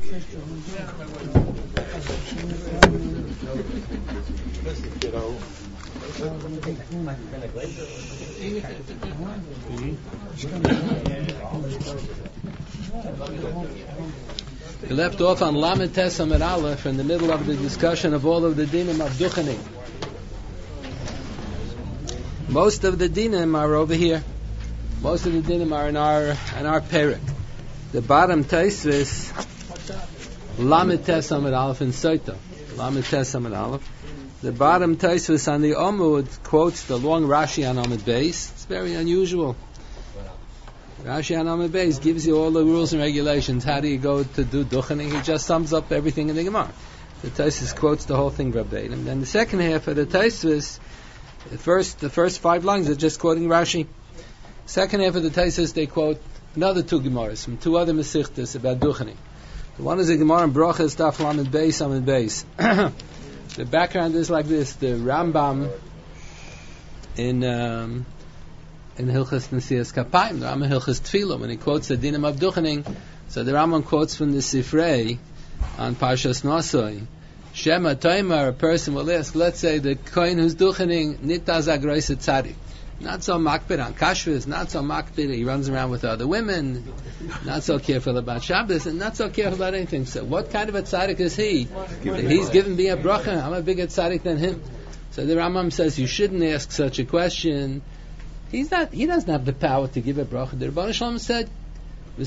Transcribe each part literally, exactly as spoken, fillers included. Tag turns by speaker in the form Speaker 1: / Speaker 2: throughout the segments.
Speaker 1: We left off on Lamed Tes Amud Aleph in the middle of the discussion of all of the dinim of Duchening. Most of the dinim are over here. Most of the dinim are in our in our perek. The bottom Taisvis, Lamed Tes Amud Aleph in Soita. Lamed Tes Amud Aleph. The bottom Taisvis on the Amud quotes the long Rashi on Amud Beis. It's very unusual. Rashi on Amud Beis gives you all the rules and regulations. How do you go to do Duchening? He just sums up everything in the Gemara. The Taisvis quotes the whole thing verbatim. Then the second half of the Taisvis, the first the first five lines are just quoting Rashi. Second half of the Taisvis they quote another two Gemaras from two other Mesichtas about Duchening. The one is a Gemara in Brachas Daf Lamed Beis Amud Beis. The background is like this: the Rambam in um, in Hilchas Nesias Kapayim, the Rambam Hilchas Tefillah, when he quotes the dinim of Duchening, so the Rambam quotes from the Sifrei on Parshas Nosoi. Shema Toimar, a person will ask, let's say the kohen who's Duchening, Nitaz Agrois Tzadik. Not so makbid on kashrus, not so makbid, he runs around with other women, not so careful about Shabbos, and not so careful about anything. So what kind of a tzaddik is he? That he's given me a bracha, I'm a bigger tzaddik than him. So the Rambam says you shouldn't ask such a question. He's not, he doesn't have the power to give a bracha. The Rebbeinu Shalom said, the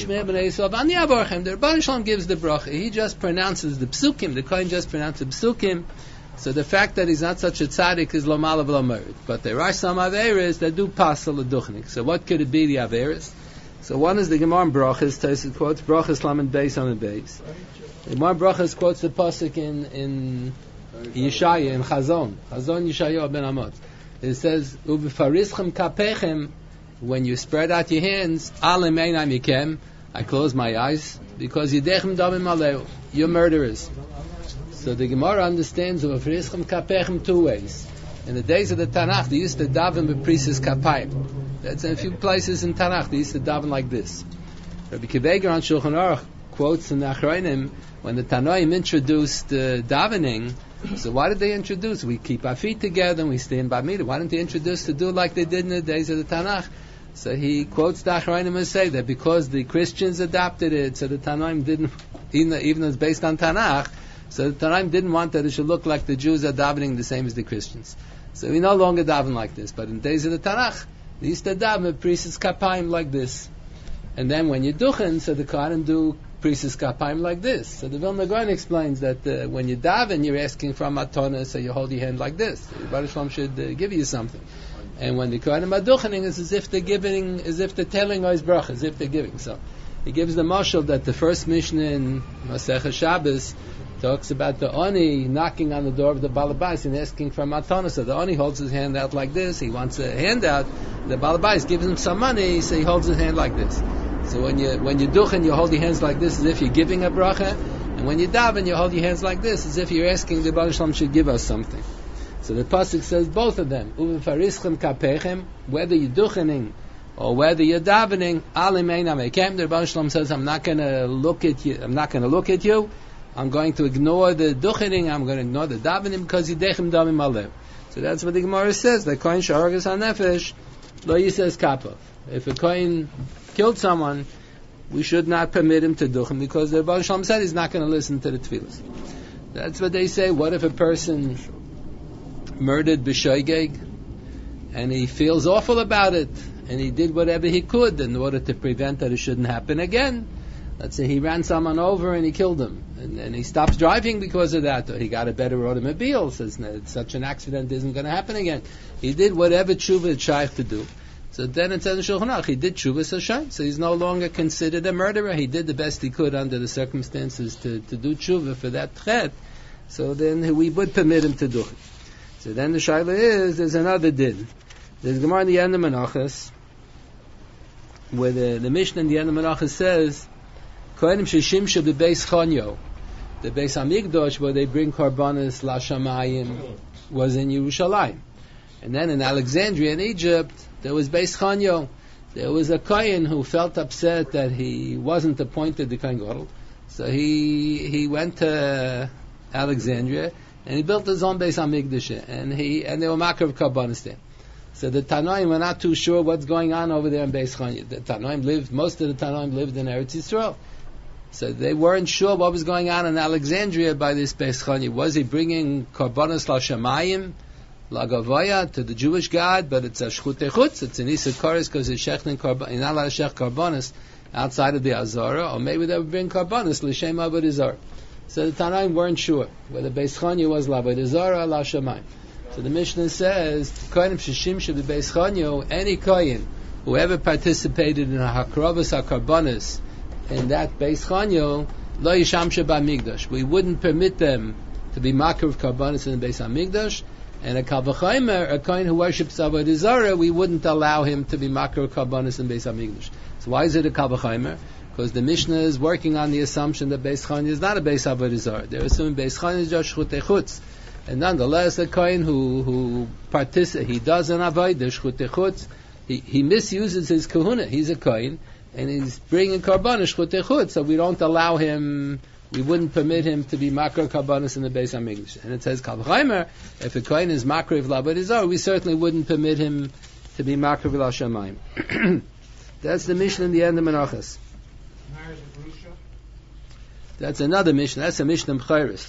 Speaker 1: Rebbeinu Shalom gives the bracha. He just pronounces the psukim, the kohen just pronounces the psukim. So the fact that he's not such a tzaddik is lo malav lo merid. But there are some averes that do pass a duchnik. So what could it be, the averes? So one is the Gemara in Brachas, Tosfos quotes Brachas Lamed Beis Amud Beis. The Gemara in Brachas quotes the pasuk in in Yeshaya, in Chazon, Chazon Yeshaya ben Amot. It says, "Ubefarizchem kapechem," when you spread out your hands, "Alem einam yikem," I close my eyes, because yidechem damim aleu, you're murderers. So the Gemara understands Ubefarizchem kapechem two ways. In the days of the Tanakh, they used to daven b'prises kapayim. That's in a few places in Tanakh, they used to daven like this. Rabbi Kiveger on Shulchan Aruch quotes in the Achronim, when the Tanoim introduced uh, davening, so why did they introduce? We keep our feet together and we stay in Bamida. Why didn't they introduce to do like they did in the days of the Tanakh? So he quotes the Achronim and say that because the Christians adopted it, so the Tanoim didn't, even though, even though it's based on Tanakh, so the Tanoim didn't want that it should look like the Jews are davening the same as the Christians. So we no longer daven like this. But in the days of the Tanakh, they used to daven priest's kapayim like this. And then when you duchen, so the Kohanim do priest's kapayim like this. So the Vilna Gaon explains that uh, when you daven, you're asking for a matana, so you hold your hand like this. The Baruch Shalom should uh, give you something. And when the Kohanim are duchening, it's as if they're giving, as if they're telling Ois Bracha, as if they're giving. So he gives the mashal that the first Mishnah in Masechah Shabbos talks about the Oni knocking on the door of the Balabais and asking for a matana. So the Oni holds his hand out like this. He wants a handout. The Balabais gives him some money, so he holds his hand like this. So when you when you duchen, you hold your hands like this as if you're giving a bracha. And when you daven, you hold your hands like this as if you're asking the Baruch Shalom should give us something. So the pasuk says both of them. Uvefarizchem kapechem, whether you're duchening or whether you're davening, alim einam ekem. The Baruch Shalom says, I'm not going to look at you. I'm not going to look at you. I'm going to ignore the duchening, I'm going to ignore the davening because yidechem damim alev. So that's what the Gemara says. The kohen sharagas hanefesh lo yises kapov. If a kohen killed someone, we should not permit him to duchen because the Baruch Shalom said he's not going to listen to the tefillas. That's what they say. What if a person murdered b'shoigeg and he feels awful about it and he did whatever he could in order to prevent that it shouldn't happen again? Let's say he ran someone over and he killed him, and, and he stops driving because of that, or he got a better automobile, says no, such an accident isn't going to happen again. He did whatever tshuva is shaykh to do. So then it says in Shulchan Aruch, he did tshuva sashay, so he's no longer considered a murderer. He did the best he could under the circumstances to, to do tshuva for that chet, so then we would permit him to do it. So then the shaila is, there's another din. There's Gemara in the end of Menachos, where the, the Mishnah in the end of Menachos says, Kohanim sheshimshu bebeis Chanyo, the Beis Hamikdash where they bring korbanos lashamayim was in Yerushalayim, and then in Alexandria in Egypt there was Beis Chanyo. There was a kohen who felt upset that he wasn't appointed the kohen gadol, So he he went to Alexandria and he built his own Beis Hamikdash, and he and they were makar of karbanos there. So the Tanoim were not too sure what's going on over there in Beis Chanya. The Tanoim lived, most of the Tanoim lived in Eretz Yisrael. So they weren't sure what was going on in Alexandria by this Beis Chanya. Was he bringing karbanos la Shamayim, la Gavoya, to the Jewish God? But it's a shchutei chutz, it's an Isa Koris, because it's shechting karbanos, you're not allowed to shech karbanos outside of the Azara, or maybe they would bring karbanos l'shem avodah zarah. So the Tanoim weren't sure whether Beis Chanya was la avodah zarah or la Shamayim. So the Mishnah says, Kohanim sheshim should be Beis Chanya, any Kohen, whoever participated in a Hakrovas HaKarbanos, in that Beis Chanya, lo yishamshe b'Hamikdash. We wouldn't permit them to be makar of Karbanos in the Beis Hamikdash, and a Kal V'chomer, a Kohen who worships Avodah Zarah, we wouldn't allow him to be makar of Karbanos in Beis Hamikdash. So why is it a Kal V'chomer? Because the Mishnah is working on the assumption that Beis Chanya is not a Beis Avodah Zarah. They're assuming Beis Chanya is just shchutei chutz. And nonetheless, the Kohen who who participates, he does an avodah shchutei chutz. He he misuses his kahuna. He's a Kohen, and he's bringing karbanos shchutei chutz. So we don't allow him. We wouldn't permit him to be makar karbanos in the Beis Hamikdash. And it says Kal V'chomer, if a Kohen is makar of avodah zarah, we certainly wouldn't permit him to be makar v'la shamayim. That's the Mishnah in the end of Menachos. That's another Mishnah. That's a Mishnah M'chayris.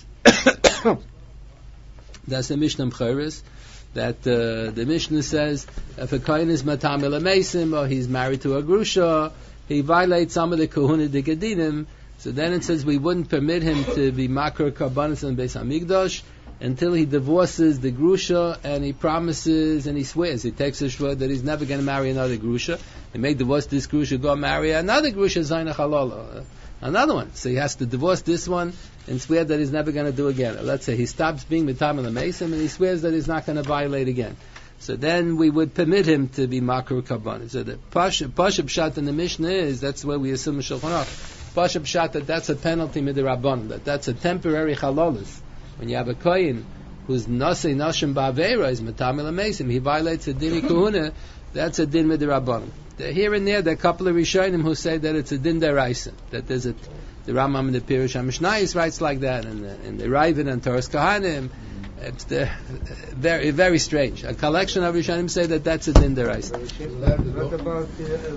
Speaker 1: That's the Mishnah M'chayris, that uh, the Mishnah says if a Kohen is matam el meisim, or he's married to a grusha, he violates some of the kahuna digadinim. So then it says we wouldn't permit him to be makar karbanos in Beis Hamikdash until he divorces the grusha and he promises and he swears. He takes a shvur that he's never going to marry another grusha. He may divorce this grusha, go marry another grusha, zayna halal, another one. So he has to divorce this one and swear that he's never going to do again. Let's say he stops being mitam el meisim and he swears that he's not going to violate again. So then we would permit him to be makar karbanos. So the pasha pshat in the Mishnah is, that's where we assume Shulchan Aruch. Pasha pshat, that that's a penalty midirabbanan, that that's a temporary chalolis. When you have a kohen who's nasei nashim ba'aveira, is mitam el meisim, he violates a dini kahuna, that's a din midirabbanan. Here and there, there are a couple of Rishonim who say that it's a din deraisa, that there's a, the Rambam in the Pirush HaMishnayos writes like that, and the, and the Ravid and Toras Kohanim. It's the, very very strange. A collection of Rishonim say that that's a din deraisa.
Speaker 2: What about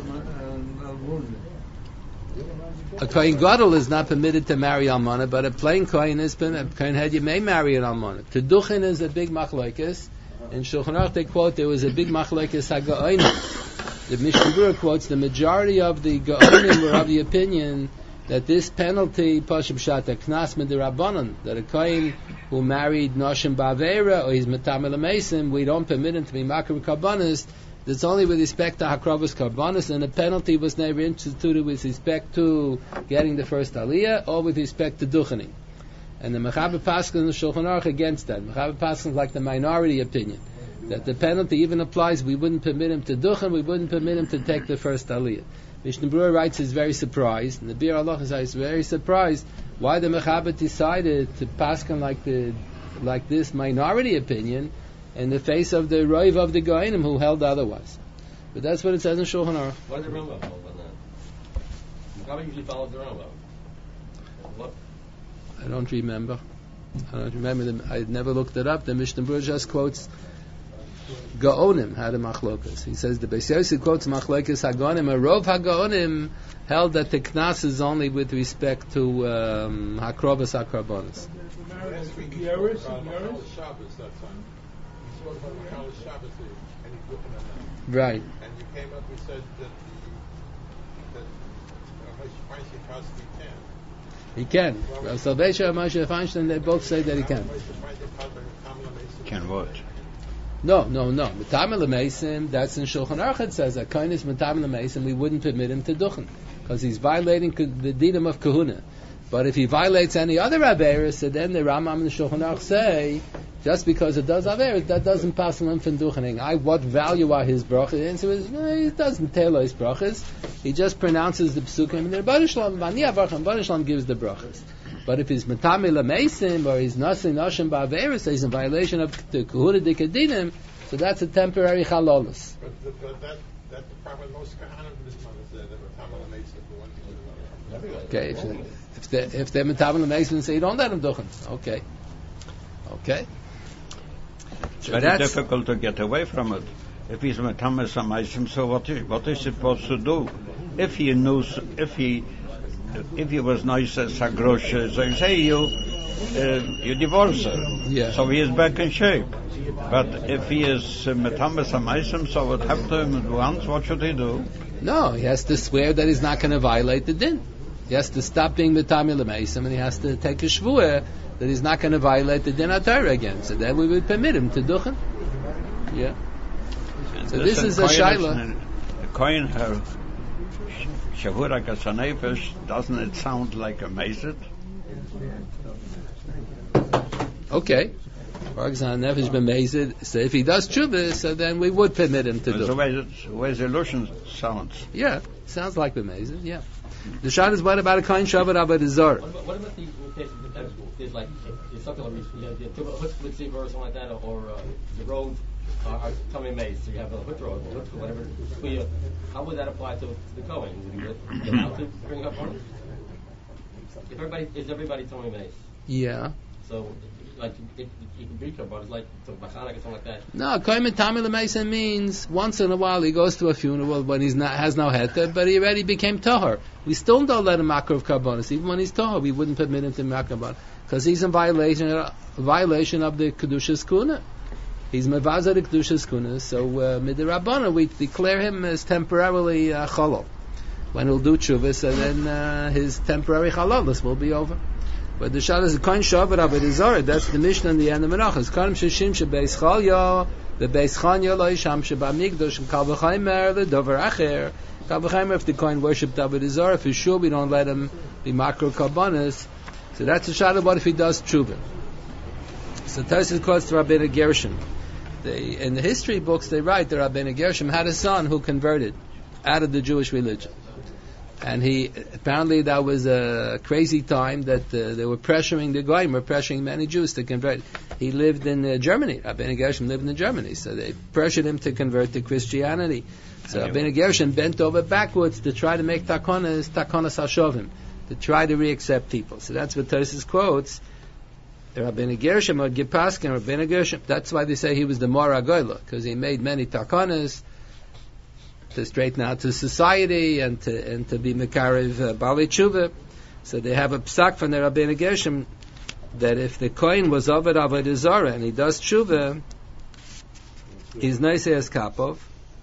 Speaker 1: A Kohen Gadol is not permitted to marry Almana, but a plain Kohen is permitted. A Kohen Head, you may marry an Almana. Teduchin is a big machlokes. In Shulchan Aruch they quote there was a big machlokes hagaonim. The Mishnah Berurah quotes the majority of the gaonim were of the opinion that this penalty, Pashim Shata, Knas Midirabbanan, that a Kohen who married Noshim Ba'aveira or he's Matam El Meisim, we don't permit him to be Makar Karbanos. That's only with respect to Hakrovas Karbanos, and the penalty was never instituted with respect to getting the first Aliyah or with respect to Duchening. And the Mechaber Paskin and the Shulchan Aruch against that. Mechaber Paskin is like the minority opinion, that the penalty even applies, we wouldn't permit him to Duchen, we wouldn't permit him to take the first Aliyah. Mishnah Berurah writes he's very surprised, and the Bir Allah is very surprised why the Mechaber decided to paskin like the like this minority opinion in the face of the Roiv of the Goinim who held otherwise. But that's what it says in Shulchan Aruch.
Speaker 3: What did the Rambam hold on that? Mechaber usually follows the Rambam. What?
Speaker 1: I don't remember. I don't remember. The, I never looked it up. The Mishnah Berurah just quotes Gaonim had a machlokas. He says the Beis Yosef quotes machlokas Hagonim. A Rov Hagonim held that the Knas is only with respect to um, Hakrovas HaKarbanos. Right.
Speaker 4: And you came up and said that that Moshe Feinstein can.
Speaker 1: He can. Well, Salvation and Moshe Feinstein, they both say that he can.
Speaker 2: Can watch.
Speaker 1: No, no, no. Matam el meisim, that's in Shulchan Aruch. It says that Kohen is matam el meisim, we wouldn't permit him to duchen because he's violating the dinim of kahuna. But if he violates any other averis, so then the Rambam and the Shulchan Aruch say just because it does averis, that doesn't pass him from duchening. I what value are his brachas? The answer is no, he doesn't tell his brachas. He just pronounces the psukim and the Rebbeinu Shalom, V'ani Avraham, Rebbeinu Shalom gives the brachas. But if he's matami l'meisim or he's nasi nashim ba'averis, he's in violation of the kahuna dikadinim, so that's a temporary chalolus.
Speaker 4: But, but that that's the problem with most kahanim this month is that they're matami l'meisim for one thing or
Speaker 3: Everybody.
Speaker 1: Okay, if, if they if they're metabel l'meisen, say you don't let them duchen. Okay, okay.
Speaker 5: It's
Speaker 1: So
Speaker 5: very
Speaker 1: that's
Speaker 5: difficult to get away from it. If he's metamas amaisim, so what is what is he supposed to do? If he knows, if he if he was nice as Sagrosha, so you say you uh, you divorce her,
Speaker 1: Yeah.
Speaker 5: so he is back in shape. But if he is metamas amaisim, so what happened to him at once? What should he do?
Speaker 1: no. He has to swear that he's not going to violate the din. He has to stop being metamel l'meisen, and he has to take a shvuah that he's not going to violate the din HaTorah again. So then we would permit him to duchen. Yeah. So this
Speaker 5: Listen,
Speaker 1: is a
Speaker 5: Kohen
Speaker 1: shaila.
Speaker 5: The Kohen her Shavura Gasanefesh, doesn't it sound like a mezid?
Speaker 1: Okay. For example, nefesh b'mezid. So if he does tshuva, so then we would permit him to
Speaker 5: That's
Speaker 1: do.
Speaker 5: the way the way the illusion sounds.
Speaker 1: Yeah, sounds like b'mezid. Yeah. The shot is what about a kohen shabbat avodah zarah?
Speaker 3: What about, what about the case of the temple school? There's like there's something like you know, the hut mitzvah or something like that, or uh, the road are, are coming made, so you have a hut road, or hut, whatever. We, uh, how would that apply to, to the kohen? Would he be allowed to bring up on it? If everybody is everybody coming made,
Speaker 1: Yeah.
Speaker 3: so like if you can be about it's like to Bachanak or something like that.
Speaker 1: No, kohen metamel l'meisen means once in a while he goes to a funeral when he's not has no heter, but he already became tahor. We still don't let him makar of karbonis, even when he's tahor. We wouldn't permit him to makar karbonis because he's in violation violation of the kedushas kuna. He's mevazer the kedushas kuna. So uh, midirabana we declare him as temporarily uh, chalal. When he'll do tshuva, and then uh, his temporary chalalis will be over. But the shal is a kohen shabbat avodah zarah. That's the Mishnah in the end of Menachos. Karim sheshim shebeis chalya, bebeis chanya lo yisham shebamigdosh and kal v'chaymer ledover acher. Kal v'chaymer if the kohen worshipped avodah zarah, for sure we don't let him be makro karbonis. So that's the shal. What if he does tshuva? So Tosfos quotes the Rabbeinu Gershom. They, in the history books, they write that Rabbeinu Gershom had a son who converted out of the Jewish religion. And he apparently that was a crazy time that uh, they were pressuring the goyim, were pressuring many Jews to convert. He lived in uh, Germany. Rabbeinu Gershom lived in Germany, so they pressured him to convert to Christianity. So Rabbeinu Gershom bent over backwards to try to make takonas, takonas hashovim, to try to re-accept people. So that's what Tosfos quotes. Rabbeinu Gershom or Gipaskin, Rabbeinu Gershom. That's why they say he was the Mora Goyla, because he made many takonas to straighten out to society and to and to be mekarev uh, bali tshuva. So they have a psak from the Rabbeinu Gershom that if the kohen was over avodah zarah and he does tshuva, he's noisei as kapov,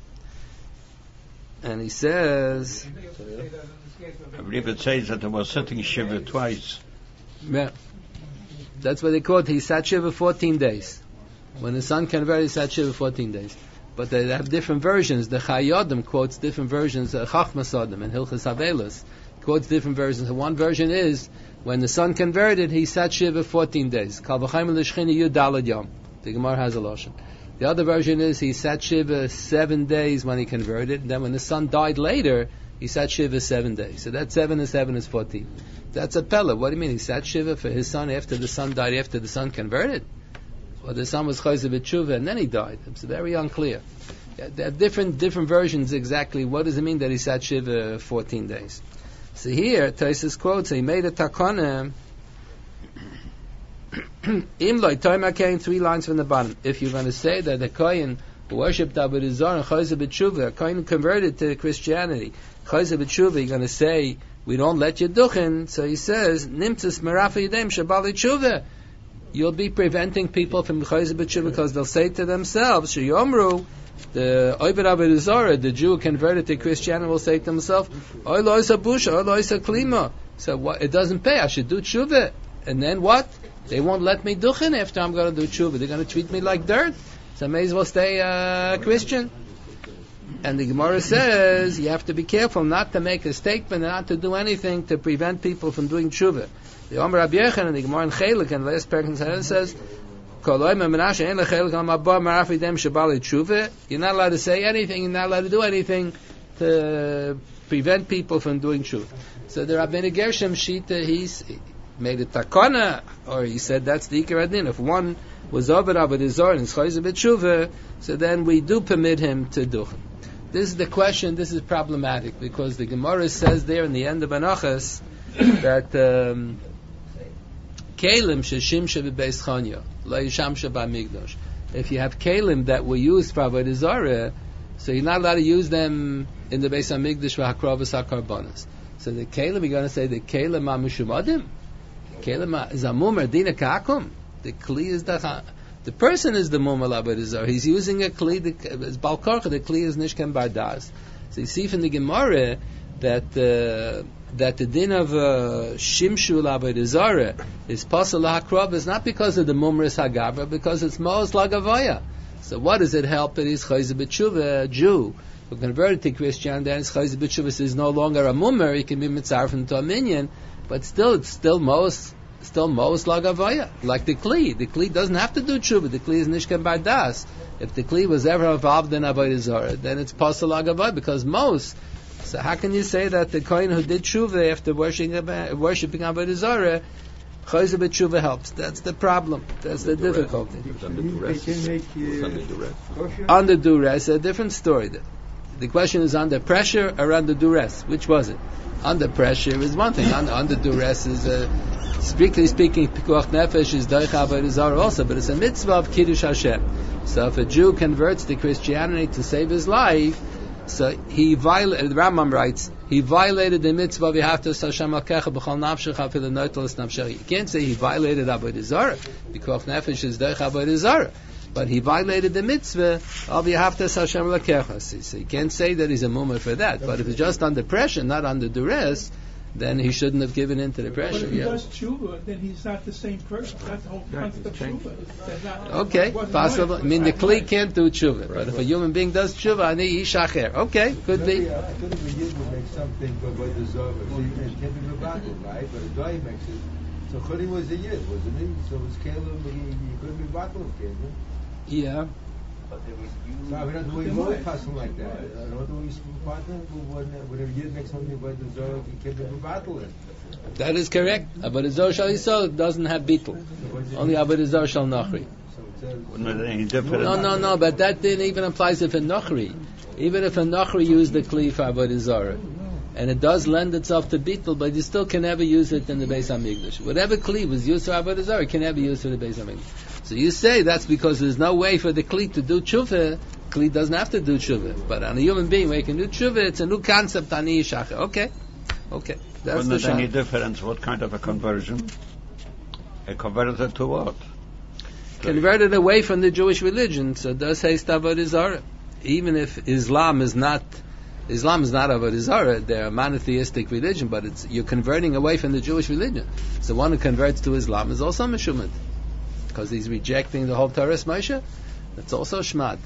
Speaker 1: and he says,
Speaker 5: I believe it says that he was sitting shiva twice.
Speaker 1: yeah, that's what they call it. He sat shiva fourteen days. When the son converted, he sat shiva fourteen days. But they have different versions. The Chayodim quotes different versions. Uh, Chachmas Adam and Hilchas Havelos quotes different versions. One version is when the son converted, he sat shiva fourteen days. Kal v'chayim l'shchina yud dalad yom. The Gemara has a lashon. The other version is he sat shiva seven days when he converted. And then when the son died later, he sat shiva seven days. So that seven and seven is fourteen. That's a pella. What do you mean? He sat shiva for his son after the son died, after the son converted? Or the son was chayzer b'tshuva and then he died. It's very unclear. Yeah, there are different different versions exactly. What does it mean that he sat shiva fourteen days? So here, Tosfos quotes, he made a takana. Im loy toima kain, three lines from the bottom. If you're going to say that the kohen who worshipped avodah zarah and chayzer b'tshuva, a kohen converted to Christianity, chayzer b'tshuva, you're going to say we don't let you duchen. So he says nimtzas merafa yidem shabali tshuva. You'll be preventing people from chayzer b'tshuva because they'll say to themselves, sheyomru, the Oived Avodah Zarah, the Jew converted to Christianity, will say to himself, Oy lo isa busha, oy lo isa klima. So what, it doesn't pay, I should do tshuva. And then what? They won't let me duchen after I'm going to do tshuva. They're going to treat me like dirt. So I may as well stay uh, Christian. And the Gemara says, you have to be careful not to make a statement and not to do anything to prevent people from doing tshuva. The Omer Rabbi Yechon and the Gemara in Chelik and the last paragraph says, you're not allowed to say anything, you're not allowed to do anything to prevent people from doing tshuva. So the Rabbeinu Gershom Shita, he's made a takana, or he said that's the Ikar Adin. If one was over avodah zarah and is chayzer b'tshuva, so then we do permit him to do. This is the question. This is problematic because the Gemara says there in the end of Anachas that um, kelim sheshimsha b'beis chanya lo yishamsha b'migdosh. If you have kelim that were used for avodah zarah, so you're not allowed to use them in the Beis Hamikdash for hakrovas hakarbonos. So the kelim, you're going to say the kelim ma'mishumadim. Kelim is a mumar dina kakum. The kli is the the person is the mumar avodah zarah. He's using a kli. It's balkorcha. The kli is nishkan bardas. So you see from the Gemara that uh, that the din of uh, shimshu avodah zarah is pasal hakrov is not because of the mumras hagavra, because it's mos lagavaya. So what does it help that he's chayzer b'tshuva, a Jew who converted to Christianity, and his chayzer b'tshuva is no longer a mummer, he can be mitzaref into a minion, but still it's still mos still mos lagavaya, like the kli. The kli doesn't have to do tshuva. The kli is nishkan bardas. If the kli was ever involved in avodah zarah, then it's pasal lagavaya because mos. So how can you say that the kohen who did tshuva after worshiping worshiping avodah zarah, chayzer b'tshuva helps? That's the problem. That's the difficulty. Under duress, a different story. The question is under pressure or under duress. Which was it? Under pressure is one thing. Under, under duress is, uh, strictly speaking, pikuach nefesh is doich avodah zarah also, but it's a mitzvah of kiddush Hashem. So if a Jew converts to Christianity to save his life, so he violated. The Rambam writes he violated the mitzvah of V'ahavta Hashem Elokecha b'chol nafshecha afilu notelas nafshecha. You can't say he violated avodah zarah because nefesh is doich avodah zarah, but he violated the mitzvah of V'ahavta Hashem Elokecha. So you can't say that he's a mummer for that. But if it's just under pressure, not under duress, then he shouldn't have given in to the pressure.
Speaker 6: But if he
Speaker 1: yeah.
Speaker 6: does tshuva, then he's not the same person. That's the whole concept of tshuva. That's not-
Speaker 1: Okay, possible. I mean, the kli can't do tshuva, but if a human being does tshuva, ani yishacher. Okay, could be.
Speaker 2: I could have a yid would make something for avodah zarah, so you can keep him about it, right? But a guy makes it. So Chodi was a yid, wasn't he? So it was Caleb, he, he couldn't be battle of Caleb.
Speaker 1: Yeah.
Speaker 2: So I mean, we more person like that. I don't know his partner, but when a yid makes something about the zarah, he can't be battle it.
Speaker 1: That is correct. Avodah zarah shal yisrael doesn't have bittul. Only avodah zarah shal nachri. No, no, no. But that didn't even applies if a nachri. Even if a nachri used the kli for avodah zarah, and it does lend itself to bittul, but you still can never use it in the Beis Hamikdash. Whatever kli was used for avodah zarah can never be used for the Beis Hamikdash. So you say that's because there's no way for the kli to do tshuva. Kli doesn't have to do tshuva, but on a human being where he can do tshuva, it's a new concept. Ani yishacher. Okay, okay. That's
Speaker 5: Wasn't
Speaker 1: the
Speaker 5: there any
Speaker 1: shot.
Speaker 5: difference? What kind of a conversion? A converted to what?
Speaker 1: Converted away from the Jewish religion, so does say avodah zarah. Even if Islam is not, Islam is not avodah zarah, they're a monotheistic religion, but it's you're converting away from the Jewish religion. So one who converts to Islam is also meshumad, because he's rejecting the whole Torah Moshe. That's also shmad.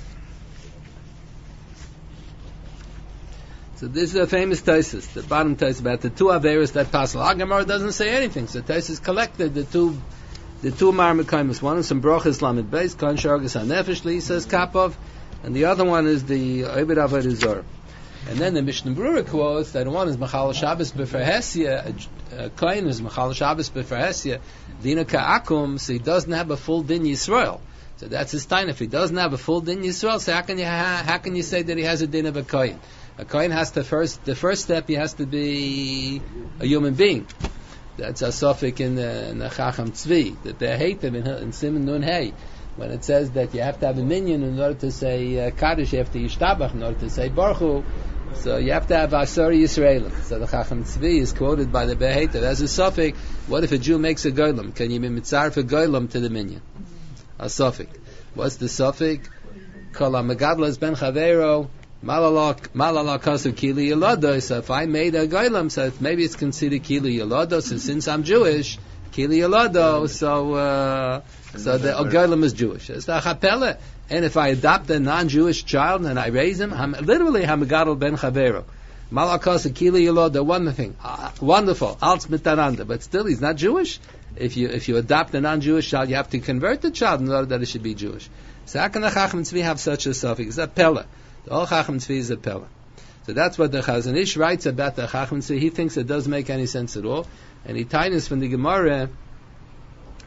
Speaker 1: So this is a famous Taisus, the bottom Taisus about the two Averis that pass. Gemara doesn't say anything. So Taisus collected the two, the two Marmekaimus. One is some Brochus Lamed Beis, Kan Shargas HaNefesh Li says Kapov, and the other one is the Ovid Avodah Zarah. And then the Mishnah Berurah quotes that one is Machal Shabbos B'Ferhesia, a Kohen is Machal Shabbos B'Ferhesia, Dina Ka'akum, so he doesn't have a full Din Yisrael. So that's his time. If he doesn't have a full Din Yisrael, so how can you ha- how can you say that he has a Din of a Kohen? A Kohen has to first, the first step, he has to be a human being. That's a suffix in the, in the Chacham Tzvi, that they hate them in, in Simon Nun Hey. When it says that you have to have a minion in order to say uh, Kaddish, you have to Yishtabach in order to say Baruch Hu, so you have to have Asari Yisraelim. So the Chacham Tzvi is quoted by the Beheiter as a suffix. What if a Jew makes a Goylem? Can you be mitzar for Goylem to the minion? A suffix. What's the suffix? Kol HaMegadlas Ben Chavero Malala Kasu Kili Yolodo. So if I made a Goylem, so maybe it's considered Kili Yolodo. So since I'm Jewish, Kili Yolodo, so uh, so the Goylem is Jewish. It's the Chapela. And if I adopt a non-Jewish child and I raise him, I'm literally Hamagadol Ben Chavero. Malakas Akili Yoloda, one thing. Uh, wonderful. Alts Mitaranda. But still, he's not Jewish. If you if you adopt a non-Jewish child, you have to convert the child in order that it should be Jewish. So how can the Chacham Tzvi have such a suffix? It's a Pella. The whole Chacham Tzvi is a Pella. So that's what the Chazon Ish writes about the Chacham Tzvi. He thinks it doesn't make any sense at all. And he tightens from the Gemara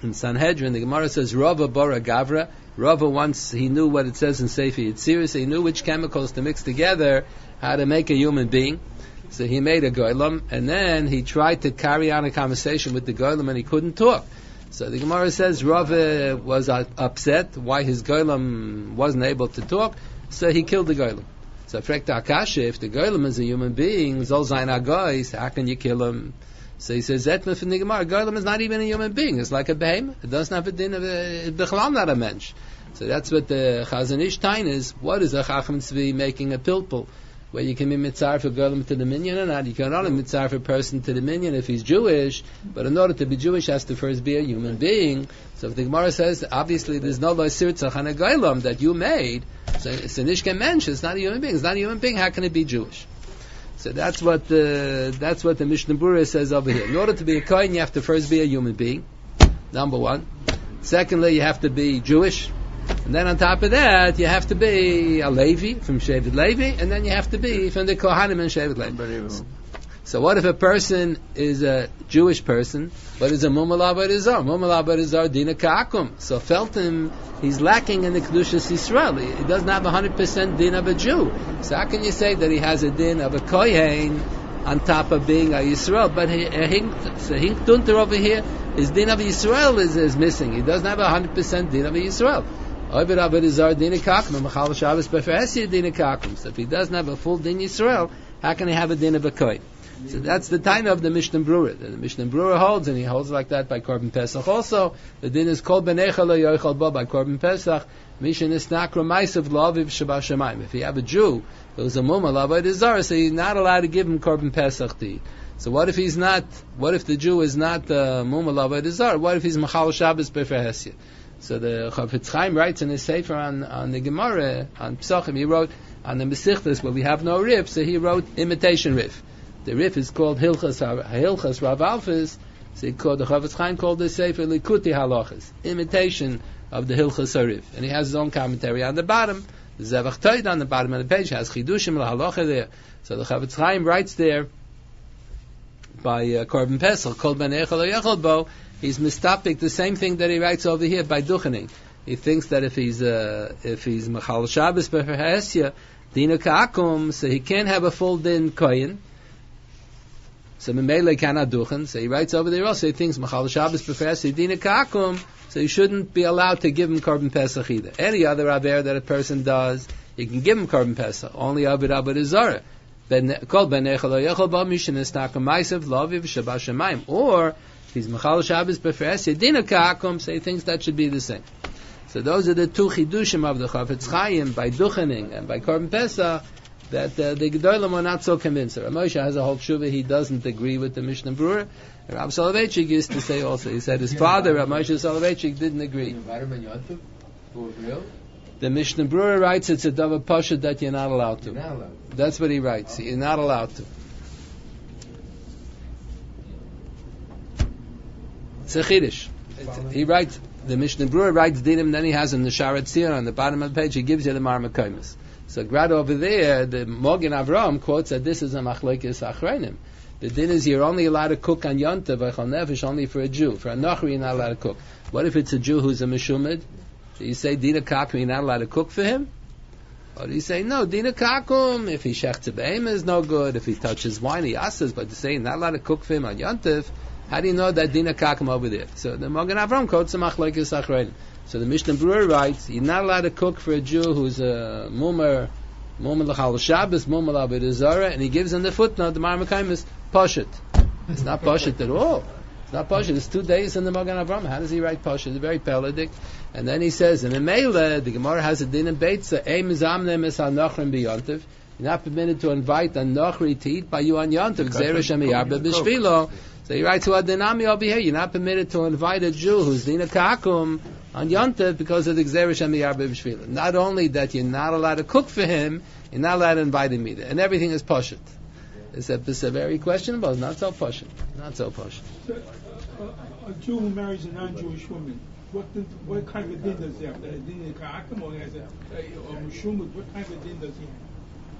Speaker 1: In Sanhedrin, the Gemara says, Rava Bora Gavra. Rava once, he knew what it says in Sefer Yetziris, he knew which chemicals to mix together, how to make a human being. So he made a goylem, and then he tried to carry on a conversation with the goylem, and he couldn't talk. So the Gemara says Rava was uh, upset why his goylem wasn't able to talk, so he killed the goylem. So frekt Akasha, if the goylem is a human being, Zol Zayin Agois, how can you kill him? So he says, Zetma from the Gemara, goylem is not even a human being, it's like a behemoth. It doesn't have a din of a, Bechlam, not a mensch. So that's what the Chazon Ish Tain is. What is a Chacham Tzvi making a pilpul? Where you can be mitzar for goylem to the minyan or not. You can only mitzar for a person to the minyan if he's Jewish, but in order to be Jewish has to first be a human being. So if the Gemara says, obviously there's no loisir tzach a goylem that you made, so it's a nishke mensch, it's not a human being. It's not a human being, how can it be Jewish? So that's what the, that's what the Mishnah Berurah says over here. In order to be a kohen, you have to first be a human being, number one. Secondly, you have to be Jewish. And then on top of that, you have to be a Levi, from Shevet Levi, and then you have to be from the Kohanim and Shevet Levi. So what if a person is a Jewish person, but is a Mumala Barizar? Mumala Barizar Dina Ka'akum. So Felton, he's lacking in the Kedushas Yisrael. He, he doesn't have one hundred percent din of a Jew. So how can you say that he has a din of a Kohen on top of being a Yisrael? But he, a hink, so hink dunter over here, his din of Yisrael is, is missing. He doesn't have a one hundred percent din of a Yisrael. So if he doesn't have a full din Yisrael, how can he have a din of a kohen? So that's the time of the Mishnah Berurah. The Mishnah Berurah holds, and he holds like that by Korban Pesach also. The din is called B'necha lo yochel bo by Korban Pesach. Mishin is nakra ma'asav lo'aviv sheba shamayim. If you have a Jew who's a mumma l'avodah zara, so he's not allowed to give him Korban Pesach to eat. So what if he's not? What if the Jew is not uh, mumma l'avodah zara? What if he's machal Shabbos b'ferhesia? So the Chafetz Chaim writes in his sefer on, on the Gemara, on Pesachim, he wrote on the Mesichtas where we have no rif, so he wrote imitation rif. The rif is called Hilchas Hilchas Rav Alphas. So he called the Chafetz Chaim called the sefer Likuti Halachas, imitation of the Hilchas Harif, and he has his own commentary on the bottom. The Zevach Toid on the bottom of the page has Chidushim LaHalacha there. So the Chafetz Chaim writes there by uh, Korban Pesach, Kol Ben Echel Lo Yechel Bo. He's mistapik the same thing that he writes over here by Duchening. He thinks that if he's uh, if he's Machal Shabbos B'Ferhesya, Dina Ka'akum, so he can't have a full din koyin. So Memele cannot duchen. So he writes over there also. He thinks Machal Shabbos B'Ferhesya, Dina Ka'akum, so he shouldn't be allowed to give him Korban Pesach either. Any other aver that a person does, he can give him Korban Pesach. Only Avid Abed Zara. Kol Ben Echel Lo Yechel Bo Mishin Esnaka Ma'asav Lo'aviv Sheba Shamayim. Or he's Machal Shabbos B'Ferhesya, Dina Ka'akum, so he thinks that should be the same. So those are the two chidushim of the Chafetz Chaim by Duchening and by Korban Pesach that uh, the Gedolim are not so convinced. Rav Moshe has a whole tshuva, he doesn't agree with the Mishnah Berurah. Rav Soloveitchik used to say also, he said his father, Rav Moshe Soloveitchik, didn't agree. The Mishnah Berurah writes it's a davar pasha that you're not allowed to. Not allowed. That's what he writes. You're not allowed to. It's a chiddush. He writes, the Mishnah Berurah writes dinim, then he has in the Sharat Tzir on the bottom of the page, he gives you the Mar Mekaymis. So right over there, the Mogen Avram quotes that this is a machlekes achreinim. The din is you're only allowed to cook on Yontav, Echol Nefesh, only for a Jew. For a Nachri, you're not allowed to cook. What if it's a Jew who's a Meshumid? Do you say Dina Kakum, you're not allowed to cook for him? Or do you say, no, Dina Kakum, if he shechts a behem is no good, if he touches wine, he asks, but to say you're not allowed to cook for him on Yontav, how do you know that Dina Kakum over there? So the Mogen Avram quotes the machlekes achreinim. So the Mishnah Berurah writes, you're not allowed to cook for a Jew who's a Mumer, Mumer L'chal Shabbos, Mumer L'Avodah Zara, and he gives in the footnote, the Mar Mekayim is Pashut. It's not Pashut at all. It's not Pashut. It's two days in the Mogen Avram. How does he write Pashut? It's very pelagic. And then he says, in the Meile, the Gemara has a din in Beitza, Eim Zamnem Es HaNachrim B'Yontiv. You're not permitted to invite a Nachri to eat by you on Yontiv. Gzeira Shem Yarba B'Shvilo. So he writes, "Who Adinami over here? You're not permitted to invite a Jew who's Dina Kakum on Yontav because of the Gzeira Shem Yarba B'Shvila. Not only that you're not allowed to cook for him, you're not allowed to invite him either, and everything is pashut. It's a, it's a very questionable. It's not so pashut. Not so pashut.
Speaker 6: So, uh, a Jew who marries a non-Jewish woman, what the, what kind of din does he have? A din Kakum or has a, a, a Mushumut? What kind of din does he have?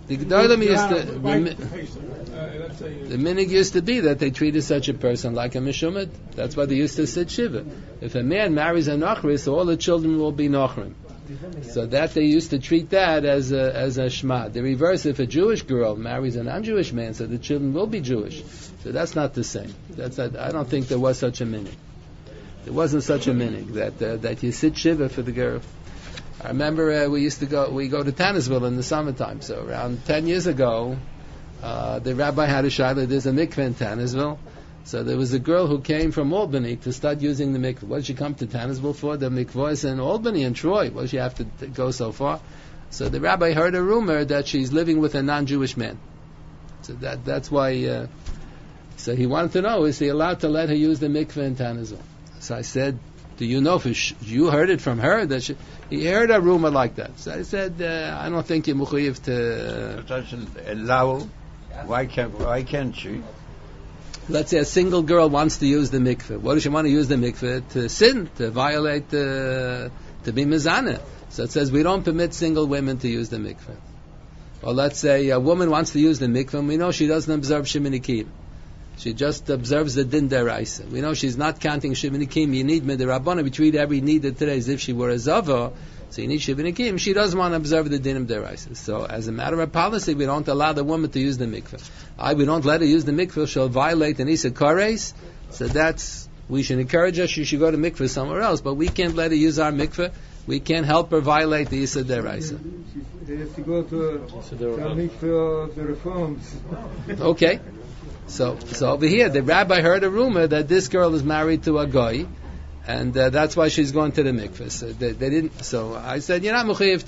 Speaker 1: The Gedolim used to, the,
Speaker 6: Right,
Speaker 1: mi-
Speaker 6: uh, let's say,
Speaker 1: the minig used to be that they treated such a person like a mishumad. That's why they used to sit shiva. If a man marries a nachris, all the children will be nachrim. So that they used to treat that as a as a shma. The reverse, if a Jewish girl marries a non-Jewish man, so the children will be Jewish. So that's not the same. That's not, I don't think there was such a minig. There wasn't such a minig that uh, that you sit shiva for the girl. I remember uh, we used to go we go to Tannersville in the summertime. So around ten years ago, uh, the rabbi had a shayla. There's a mikveh in Tannersville. So there was a girl who came from Albany to start using the mikveh. What did she come to Tannersville for? The mikveh is in Albany and Troy. What did she have to t- go so far? So the rabbi heard a rumor that she's living with a non-Jewish man. So that that's why. Uh, so he wanted to know, is he allowed to let her use the mikveh in Tannersville? So I said, do you know if sh- you heard it from her? That she, he heard a rumor like that. So I said, uh, I don't think you're mechuyev to. Uh,
Speaker 5: doesn't allow. Why can't Why can't she?
Speaker 1: Let's say a single girl wants to use the mikveh. What does she want to use the mikveh? To sin, to violate, uh, to be mizaneh. So it says we don't permit single women to use the mikveh. Or let's say a woman wants to use the mikveh, and we know she doesn't observe Shemini Kiyim. She just observes the din deraisa. We know she's not counting Shemini Kiyim. You need midirabbanan. We treat every nida today as if she were a zava. So you need Shemini Kiyim. She doesn't want to observe the dinim deraisa. So as a matter of policy, we don't allow the woman to use the mikveh. I, we don't let her use the mikveh. She'll violate an isa kares. So that's, we should encourage her. She should go to mikveh somewhere else. But we can't let her use our mikveh. We can't help her violate the isa deraisa.
Speaker 2: They have to go to a, to a mikveh of the reforms.
Speaker 1: Okay. So, so over here, the rabbi heard a rumor that this girl is married to a guy, and uh, that's why she's going to the mikveh. So they, they didn't. So I said, you're not mechuyev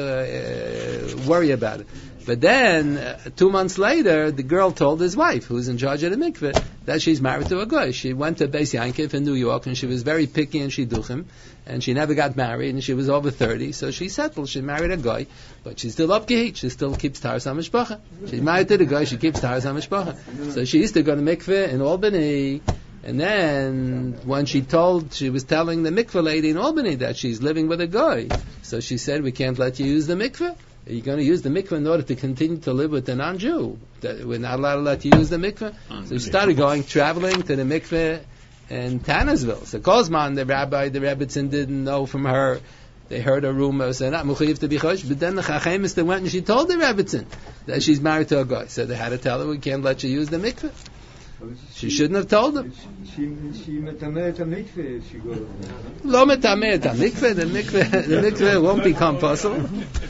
Speaker 1: to uh, worry about it. But then, uh, two months later, the girl told his wife, who's in charge of the mikveh, that she's married to a guy. She went to Beis Yankiv in New York, and she was very picky and shidduchim, and she never got married, and she was over thirty, so she settled. She married a guy, but she's still up gehit. She still keeps Taras HaMishpacha. She's married to the guy, she keeps Taras HaMishpacha. So she used to go to mikveh in Albany, and then when she told, she was telling the mikveh lady in Albany that she's living with a guy. So she said, we can't let you use the mikveh. You're going to use the mikveh in order to continue to live with a non-Jew. That we're not allowed to let you use the mikveh. So she started going, traveling to the mikveh in Tannersville. So Kozman, the rabbi, the Rebbitzin didn't know from her. They heard a rumor, so not mechuyev to be chosh. But then the Chachemis went and she told the Rebbitzin that she's married to a guy. So they had to tell her, we can't let you use the mikveh. She shouldn't have told them.
Speaker 2: She she metamet a mikveh if she goes.
Speaker 1: Lo metamet a mikveh. The mikveh, the mikveh won't become possible.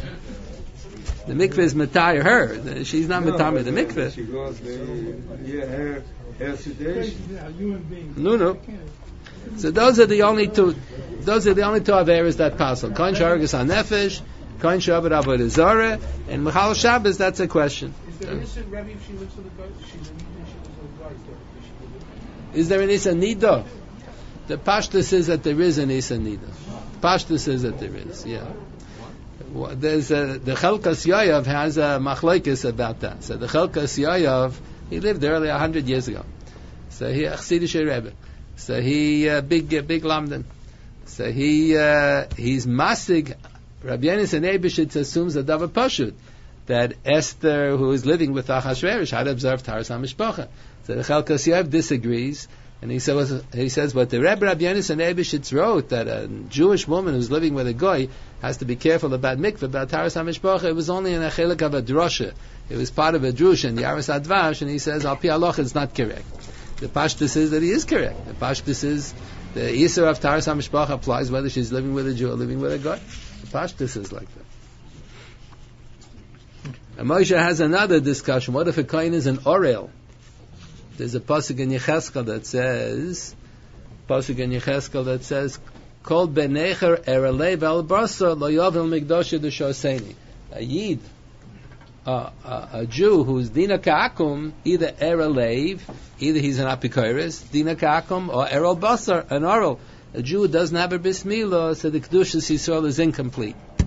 Speaker 1: The mikveh is matayr her. She's not matayr the mikveh.
Speaker 2: She goes, they, yeah, her, her sedation.
Speaker 1: No, no. So those are the only two. Those are the only two averas that pass. Kohen sharagas on nefesh, Kohen shabat avodah zarah, and Mechal Shabbos. That's a question.
Speaker 6: Is there an innocent Rebbe if she lives with a guy? She's a nida, she lives with a guy.
Speaker 1: Is there an isa nida? The pashtus is that there is an isa nida. Pashtus is that there is. Yeah. There's a, the Chelkas Yayav has a machlokes about that. So the Chelkas Yayav, he lived there early a hundred years ago. So he Chassidish Rebbe. So he uh, big uh, big lamdan. So he uh, he's masig. Rabbi Yonasan Eibeshitz assumes a davar pashut that Esther, who is living with Achashverosh, had observed Taras HaMishpacha. So the Chelkas Yayav disagrees. And he says, he says, but the Rebbe Rabbi Yonasan Eibeshitz wrote that a Jewish woman who's living with a goy has to be careful about mikveh, about Taras HaMishpacha. It was only in a chelik of a drosha. It was part of a drush in Yaris Advash, and he says, Al Pi Halacha is not correct. The Pashtus is that he is correct. The Pashtus is, the Yisur of Taras HaMishpacha applies whether she's living with a Jew or living with a goy. The Pashtus is like that. And Moshe has another discussion. What if a kohen is an orel? There's a pasuk in Yecheskel that says, pasuk in Yecheskel that says, "Kol benecher eralev al basar lo yavel migdasha d'shoseni." A yid, a, a, a Jew who's dina ka'akum, either eralev, either he's an apikoris, dina ka'akum, or eral basar, an oral. A Jew who doesn't have a bris milah, so the kedushas Yisrael is incomplete.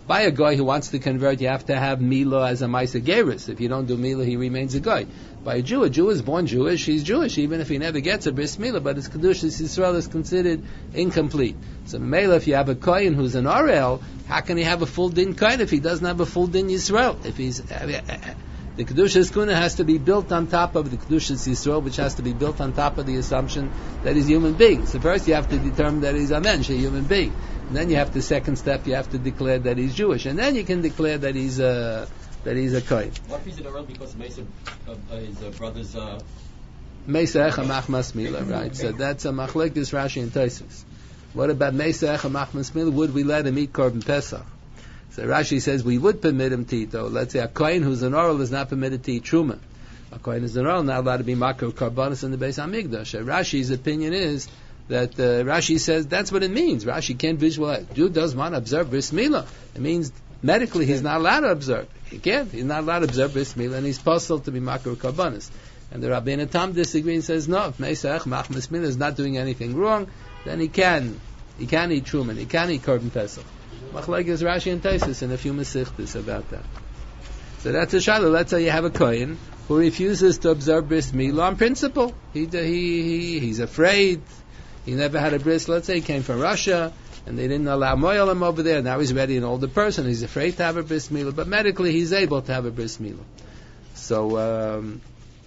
Speaker 1: By a guy who wants to convert, you have to have Mila as a Maisa Geris. If you don't do Mila, he remains a guy. By a Jew, a Jew is born Jewish, he's Jewish, even if he never gets a Bris Mila, but his Kedushas Yisrael is considered incomplete. So Mela, if you have a Kohen who's an Orel, how can he have a full Din Kohen if he doesn't have a full Din Yisrael? If he's... The Kedushas Kuna has to be built on top of the Kedushas Yisrael, which has to be built on top of the assumption that he's a human being. So first you have to determine that he's a mensch, a human being. And then you have the second step, you have to declare that he's Jewish. And then you can declare that he's a, that he's a Kohen.
Speaker 3: What reason are because Mesa, uh, uh, his uh, brother's... Uh...
Speaker 1: Mesa Echa Machmas Mila, right? So that's a Machlekes Rashi and Tosfos. What about Mesa Echa Machmas Mila? Would we let him eat Korban Pesach? So Rashi says we would permit him to eat, though. Let's say a Kohen who's an oral is not permitted to eat Truma. A Kohen who's an oral not allowed to be Makar Karbanis in the Beis HaMikdash. Rashi's opinion is that uh, Rashi says that's what it means. Rashi can't visualize. Jew does want to observe Bris Milah. It means medically he's not allowed to observe. He can't. He's not allowed to observe Bris Milah, and he's possible to be Makar Karbanis. And the Rabbeinu Tam disagrees and says no. If Meisach Machmas Milah is not doing anything wrong, then he can. He can eat Truma. He can eat Korban Pesach. Machlekes Rashi and Tosfos in a few Mesichtas about that. So that's a shaila. Let's say you have a Kohen who refuses to observe Bris Milah on principle. He, he, he, he's afraid. He never had a bris. Let's say he came from Russia and they didn't allow Moyalim over there. Now he's already an older person. He's afraid to have a bris milah, but medically he's able to have a bris milah. So, um,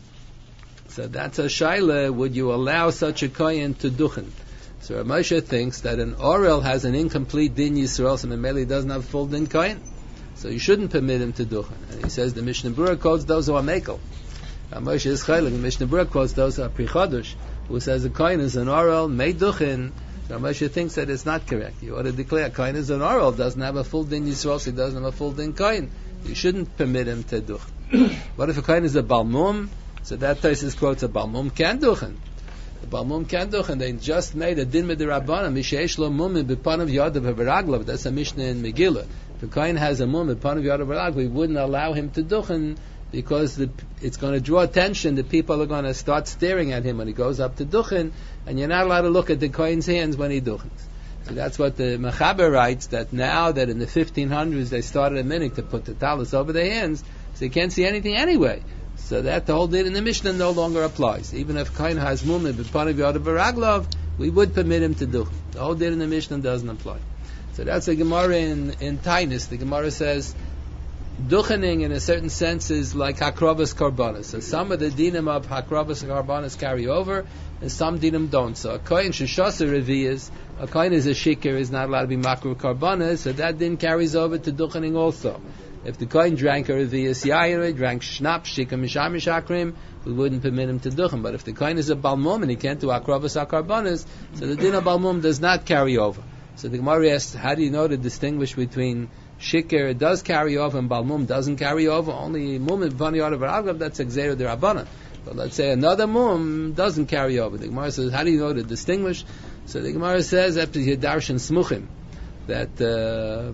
Speaker 1: so that's a shaila. Would you allow such a kohen to duchen? So Rav Moshe thinks that an orel has an incomplete din Yisrael, so Memeli doesn't have full din kohen. So you shouldn't permit him to duchen. And he says the Mishnah Berurah quotes those who are mekel. Rav Moshe is chaylik. The Mishnah Berurah quotes those who are prichodush, who says a kohen is an orel, may duchen. Rav Moshe thinks that it's not correct. You ought to declare a kohen is an orel, doesn't have a full din Yisrael, so he doesn't have a full din kohen. You shouldn't permit him to duchen. What if a kohen is a balmum? So that Tosfos quotes a balmum can duchen. The balmum can duchen. They just made a din midirabbanan misheish lo mum b'panav yadav v'raglav. That's a Mishnah in Megillah. If a kohen has a mum b'panav yadav v'raglav, we wouldn't allow him to duchen because the, it's going to draw attention. The people are going to start staring at him when he goes up to duchen, and you're not allowed to look at the kohen's hands when he duchens. So that's what the Mechaber writes, that now that in the fifteen hundreds they started a minute to put the talis over their hands, so you can't see anything anyway. So that the whole din in the Mishnah no longer applies. Even if kohen has mumim b'panav yadav v'raglav, we would permit him to duchen. The whole din in the Mishnah doesn't apply. So that's a Gemara in, in Tainus. The Gemara says, duchening in a certain sense is like hakrovas karbanis. So some of the dinim of hakrovas karbanis carry over, and some dinim don't. So a kohen sheshasa reviyas, a kohen is a shikir, is not allowed to be makro karbanis, so that din carries over to duchening also. If the kohen drank a reviyas yair, drank shnap, shikar misham mishakrim, we wouldn't permit him to duchen. But if the kohen is a balmum and he can't do hakrovas karbanis, so the din of balmum does not carry over. So the Gemara asks, how do you know to distinguish between shikir does carry over and balmum doesn't carry over? Only mum and b'panav yadav v'raglav, that's exeru d'Rabbanan. But let's say another mum doesn't carry over. The Gemara says, how do you know to distinguish? So the Gemara says, after Yedarshan Smuchim, that uh,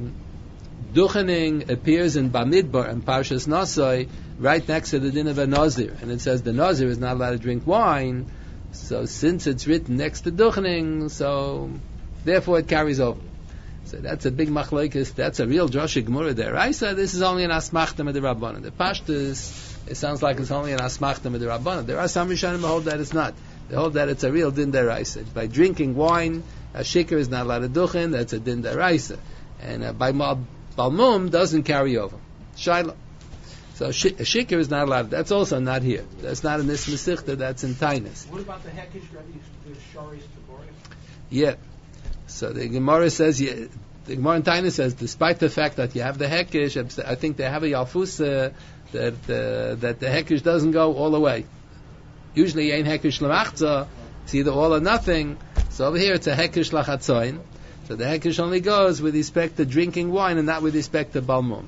Speaker 1: duchening appears in Bamidbar and Parshas Nasai, right next to the din of a Nazir. And it says the Nazir is not allowed to drink wine. So since it's written next to duchening, so therefore it carries over. So that's a big machlokes. That's a real Joshua Gemara there. Raisa, this is only an asmachta midirabbanan. The pashtus, it sounds like it's only an asmachta midirabbanan. There are some Rishonim who hold that it's not. They hold that it's a real din deraisa. By drinking wine, a shikr is not allowed to duchen. That's a din deraisa. And uh, by mal, balmum doesn't carry over. Shaila. So sh- a shikr is not allowed. That's also not here. That's not in this mesichta. That's in Tainus.
Speaker 6: What about the hekish, the sharis taborius?
Speaker 1: Yeah. So the Gemara says, yeah, the Gemara in Tainus says, despite the fact that you have the hekish, I think they have a yalfusa that uh, that the hekish doesn't go all the way. Usually, ain't hekish lemachza. It's either all or nothing. So over here, it's a hekish lachatzoin. So the hekish only goes with respect to drinking wine and not with respect to balmum.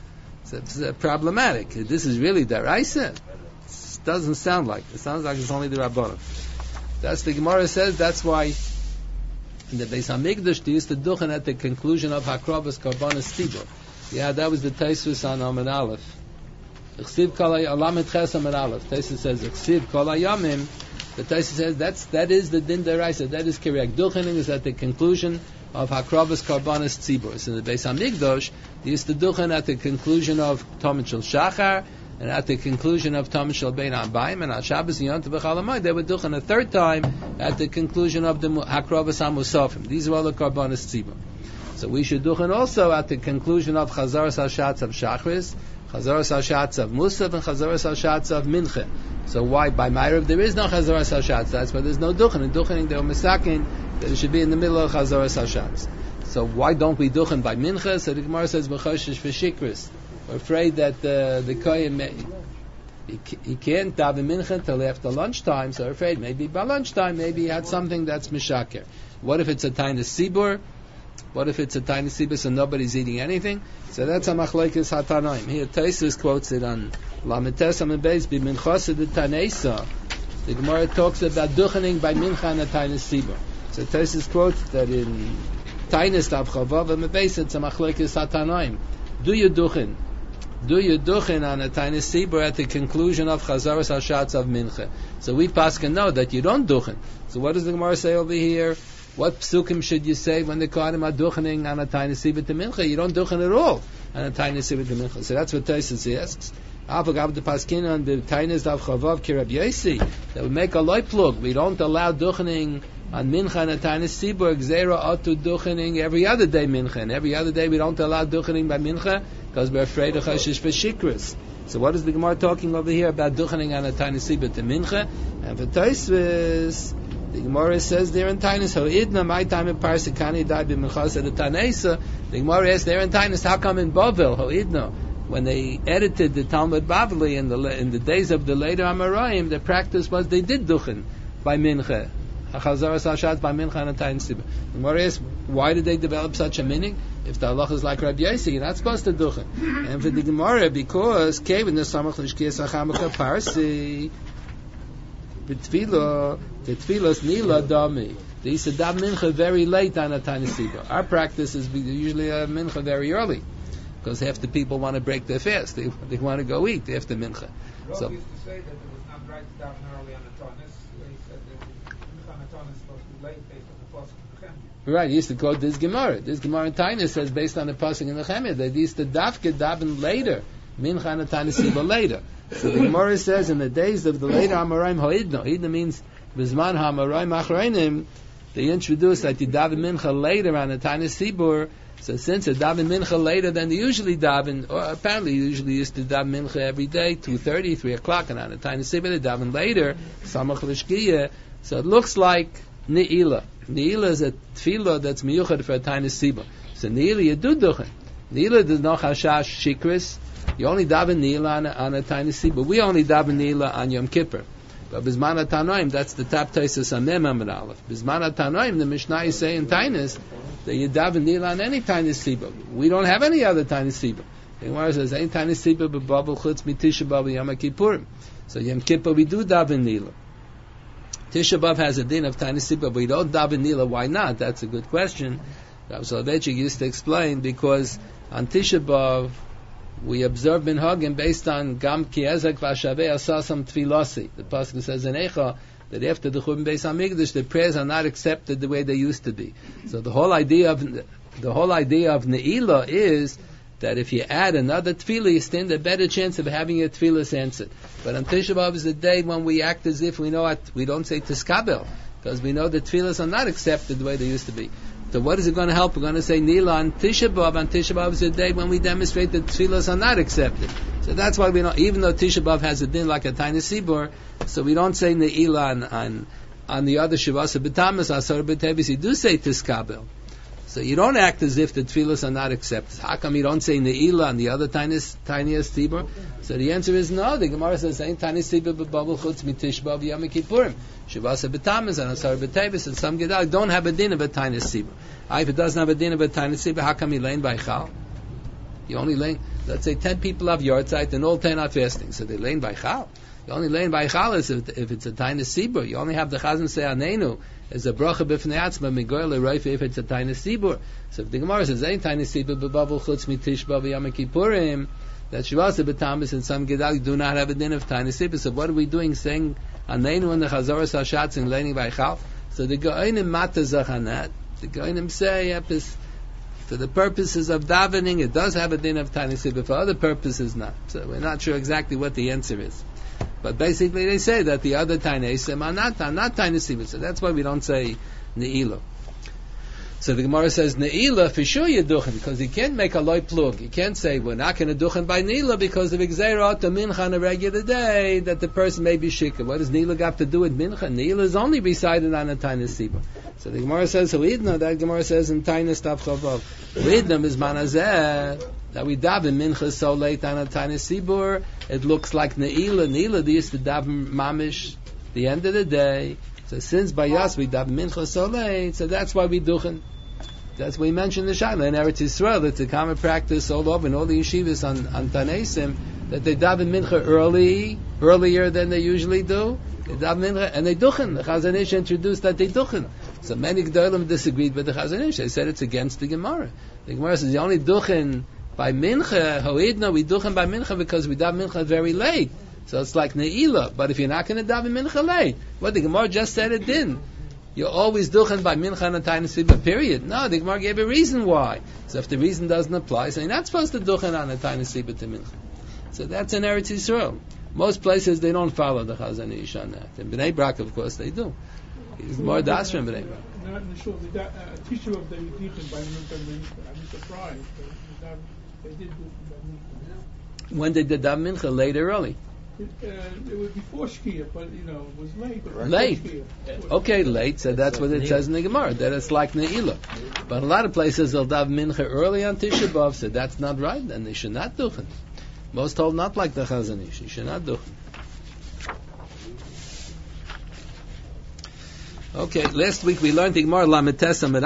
Speaker 1: So it's uh, problematic. This is really deraisa. It doesn't sound like it. It sounds like it's only the Rabbanim. That's the Gemara says. That's why in the Beis HaMikdash they used to duchen at the conclusion of Hakrovas Karbanas Tibur. Yeah, that was the Tosfos on Amud Aleph. Chsiv kol Alamed Ches Amud Aleph. Tosfos says Chsiv kol hayamim. The Tosfos says that's that is the din deraisa. That is correct. Duchening is at the conclusion of Hakravas Karbanis Tzibur. In the Beis HaMikdash, they used to duchen at the conclusion of Tomid Shel Shachar, and at the conclusion of Tomid Shel Bein Abayim, and on Shabbos and Yom Tov Chol Hamoed, they would duchen a third time at the conclusion of the Hakravas HaMusafim. These are all the Karbanis Tzibur. So we should duchen also at the conclusion of Chazaras HaShatz of Shachris, Chazaras HaShatz of Musaf, and Chazaras HaShatz of Mincha. So why by Ma'ariv there is no Chazaras HaShatz? That's why there's no duchen. In duchening they were misakin that it should be in the middle of Chazaras HaShatz. So why don't we duchen by Mincha? So the Gemara says B'choshesh v'shikris. We're afraid that uh, the kohen he, he can't daven Mincha until after lunchtime. So we're afraid maybe by lunchtime maybe he had something that's mishaker. What if it's a tiny sibur? What if it's a tiny sibur and nobody's eating anything? So that's a machlekes hatanoim. Here Taisus quotes it on Lametes Amid Beis b'minchas the Tanesa. The Gemara talks about duchening by mincha and a tiny sibur. So Taisus quotes that in Tainis Tav Chavav Amid Beis it's a machlekes hatanoim. Do you duchen? Do you duchen on a tiny sibur at the conclusion of Chazaras HaShatz of mincha? So we paskin know that you don't duchen. So what does the Gemara say over here? What psukim should you say when the Kohanim are duchening on a tiny sibur to mincha? You don't duchen at all on a tiny sibur to mincha. So that's what Taisus asks. Avogab the paskin on the tainis of chavav kirab yesi that would make a light plug. We don't allow duchening on mincha and a tiny sibur gzera atu duchening every other day mincha, and every other day we don't allow duchening by mincha because we're afraid of chashish v'shikris. So what is the Gemara talking over here about duchening on a tiny sibur to mincha? And for Taisus, the Gemara says there in Tainus, "Ho idna my time in Parsikani died b'minchas at the Tanesa." The Gemara asks there in Tainus, "How come in Bavel, Ho idna, when they edited the Talmud Bavli in the in the days of the later Amoraim, the practice was they did duchen by mincha, Chazaras HaShatz by mincha and a tiny sibur." The Gemara asks, why did they develop such a meaning? If the halacha is like Rabbi Yossi, you're not supposed to duchen. And for the Gemara, because Kevin the Samach Lishkiyas Achamaka Parsi. The tefillah, the tefillah's nila dami. They used to daven mincha very late on a tiny sibur. Our practice is usually a mincha very early, because half the people want to break their fast. They they want to go eat after mincha. So
Speaker 7: used to say that it was not right to daven early on the tanis. He said that mincha on the tanis is supposed to be late based on the pasuk in the Nehemiah.
Speaker 1: Right, he used to quote this Gemara. This Gemara in Tainus says based on the pasuk in the Nehemiah that they used to dafke daven later, mincha on a tiny sibur later. So the Gemara says in the days of the later Amoraim Ha'idna, Ha'idna means Bizman Ha'amoraim Achreinim, they introduced that you daven mincha later on a tiny sibur. So since they daven mincha later than they usually daven, or apparently they usually used to daven mincha every day, two thirty, three o'clock, and on a tiny sibur they daven later, Samach Lishkiya. So it looks like Ne'ilah. Ne'ilah is a tefillah that's miyuchad for a tiny sibur. So Ne'ilah you do duchen. Ne'ilah does not hashash shikris. You only daven Ne'ilah on a, on a tiny sibur. We only daven Ne'ilah on Yom Kippur. But Bizman HaTanoim, that's the top Taisus on Mem Amud Aleph. Bizman HaTanoim, the Mishnah is saying in Tainus, that you daven Ne'ilah on any tiny sibur. We don't have any other tiny sibur. The Gemara says, any tiny sibur b'babel chutz mi Tisha B'av Yom Kippurim. So Yom Kippur we do daven Ne'ilah. Tisha B'av has a din of tiny sibur, but we don't daven Ne'ilah. Why not? That's a good question. Rav Soloveitchik used to explain, because on Tisha B'av, we observe minhagim based on Gam Ki Ezek Vashavei Asasam Tfilasi. The pasuk says in Eicha that after the Churban Beis Hamikdash, the prayers are not accepted the way they used to be. So the whole idea of the whole idea of Ne'ilah is that if you add another tefillah, you stand a better chance of having your tefillah answered. But on Tisha B'av is the day when we act as if we know it, we don't say Tiskabel, because we know that tefillahs are not accepted the way they used to be. So what is it going to help? We're going to say Ne'ilah on Tisha B'av. On Tisha B'av is the day when we demonstrate that tefillahs are not accepted. So that's why we don't, even though Tisha B'av has a din like a tiny sibur, so we don't say Ne'ilah on, on, on the other Shavasa B'tamas, Asar B'tevis, you do say Tiskabel. So you don't act as if the tefillahs are not accepted. How come you don't say Ne'ilah on the other tiniest, tiniest sibur? So the answer is no. The Gemara says, ain't tiny sibur b'babel chutz mi Tisha B'av Yom Kippurim. Shavasa B'tamas and Asar B'tevis, and some Gedal don't have a din of a tiny sibur. If it doesn't have a din of a tiny sibur, how come you lane by chal? You only lane, let's say ten people have yahrzeit and all ten are fasting, so they lane by chal. You only lane by chal is if, if it's a tiny sibur. You only have the chazan say anenu as a bracha b'fnei atzma migoy l'roif if it's a tiny sibur. So if the Gemara says ain't tiny sibur b'babel chutz mi Tisha B'av Yom Kippurim, that Shavasa B'tamas and some Gedal do not have a din of tiny sibur. So what are we doing saying anenu and the chazaras hashatz and laning by chal? So the Goinim Mata Zachanat, the Goinim say, yep, is, for the purposes of davening, it does have a din of Tiny Sibur, for other purposes not. So we're not sure exactly what the answer is. But basically they say that the other Tiny Sim are not, are not Tiny Sibur, so that's why we don't say Ne'ilah. So the Gemara says Ne'ilah for sure you duchen, because you can't make a loy plug. You can't say we're not going to duchen by Ne'ilah because of Gzeirah to Mincha on a regular day that the person may be shikah. What does Ne'ilah got to do with Mincha? Ne'ilah is only recited on a Tainus Sibur. So the Gemara says Huidna, that Gemara says in Tainus Tav Chavav. Huidna is manazeh that we daven Mincha so late on a Tainus Sibur. It looks like Ne'ilah. Ne'ilah they used to daven mamish the end of the day. So since by us we daven Mincha so late, so that's why we duchen. That's why we mentioned the Shaila in Eretz Yisrael. It's a common practice all over in all the yeshivas on, on Tanesim that they daven Mincha early, earlier than they usually do. They daven Mincha and they duchen. The Chazon Ish introduced that they duchen. So many Gdolim disagreed with the Chazon Ish. They said it's against the Gemara. The Gemara says the only duchen by Mincha, Hoidna, we duchen by Mincha because we daven Mincha very late. So it's like Ne'ilah. But if you're not going to daven Mincha late, what the Gemara just said it didn't. You're always duchen by Mincha and Tainus Sibur, period. No, the Gemara gave a reason why. So if the reason doesn't apply, so you're not supposed to duchen on a Tainus Sibur to Mincha. So that's in Eretz Yisrael. Most places they don't follow the Chazon Ish on that. In Bnei Brak, of course, they do. It's more das from Bnei Brak.
Speaker 6: Not in the shul. They got a teacher of the duchen by Mincha and Mincha. I'm surprised. They did duchen by Mincha.
Speaker 1: When they did that Mincha, late or early?
Speaker 6: It, uh, it was before Shkia, but you know, it was late. But
Speaker 1: late.
Speaker 6: Shkia.
Speaker 1: Okay, late. So that's what it says in the Gemara, that it's like Ne'ilah. But a lot of places they'll daven Mincha early on Tisha B'Av, so that's not right, and they should not duchen. Most hold not like the Chazon Ish. You should not duchen. Okay, last week we learned the Gemara Lamed Tes Amud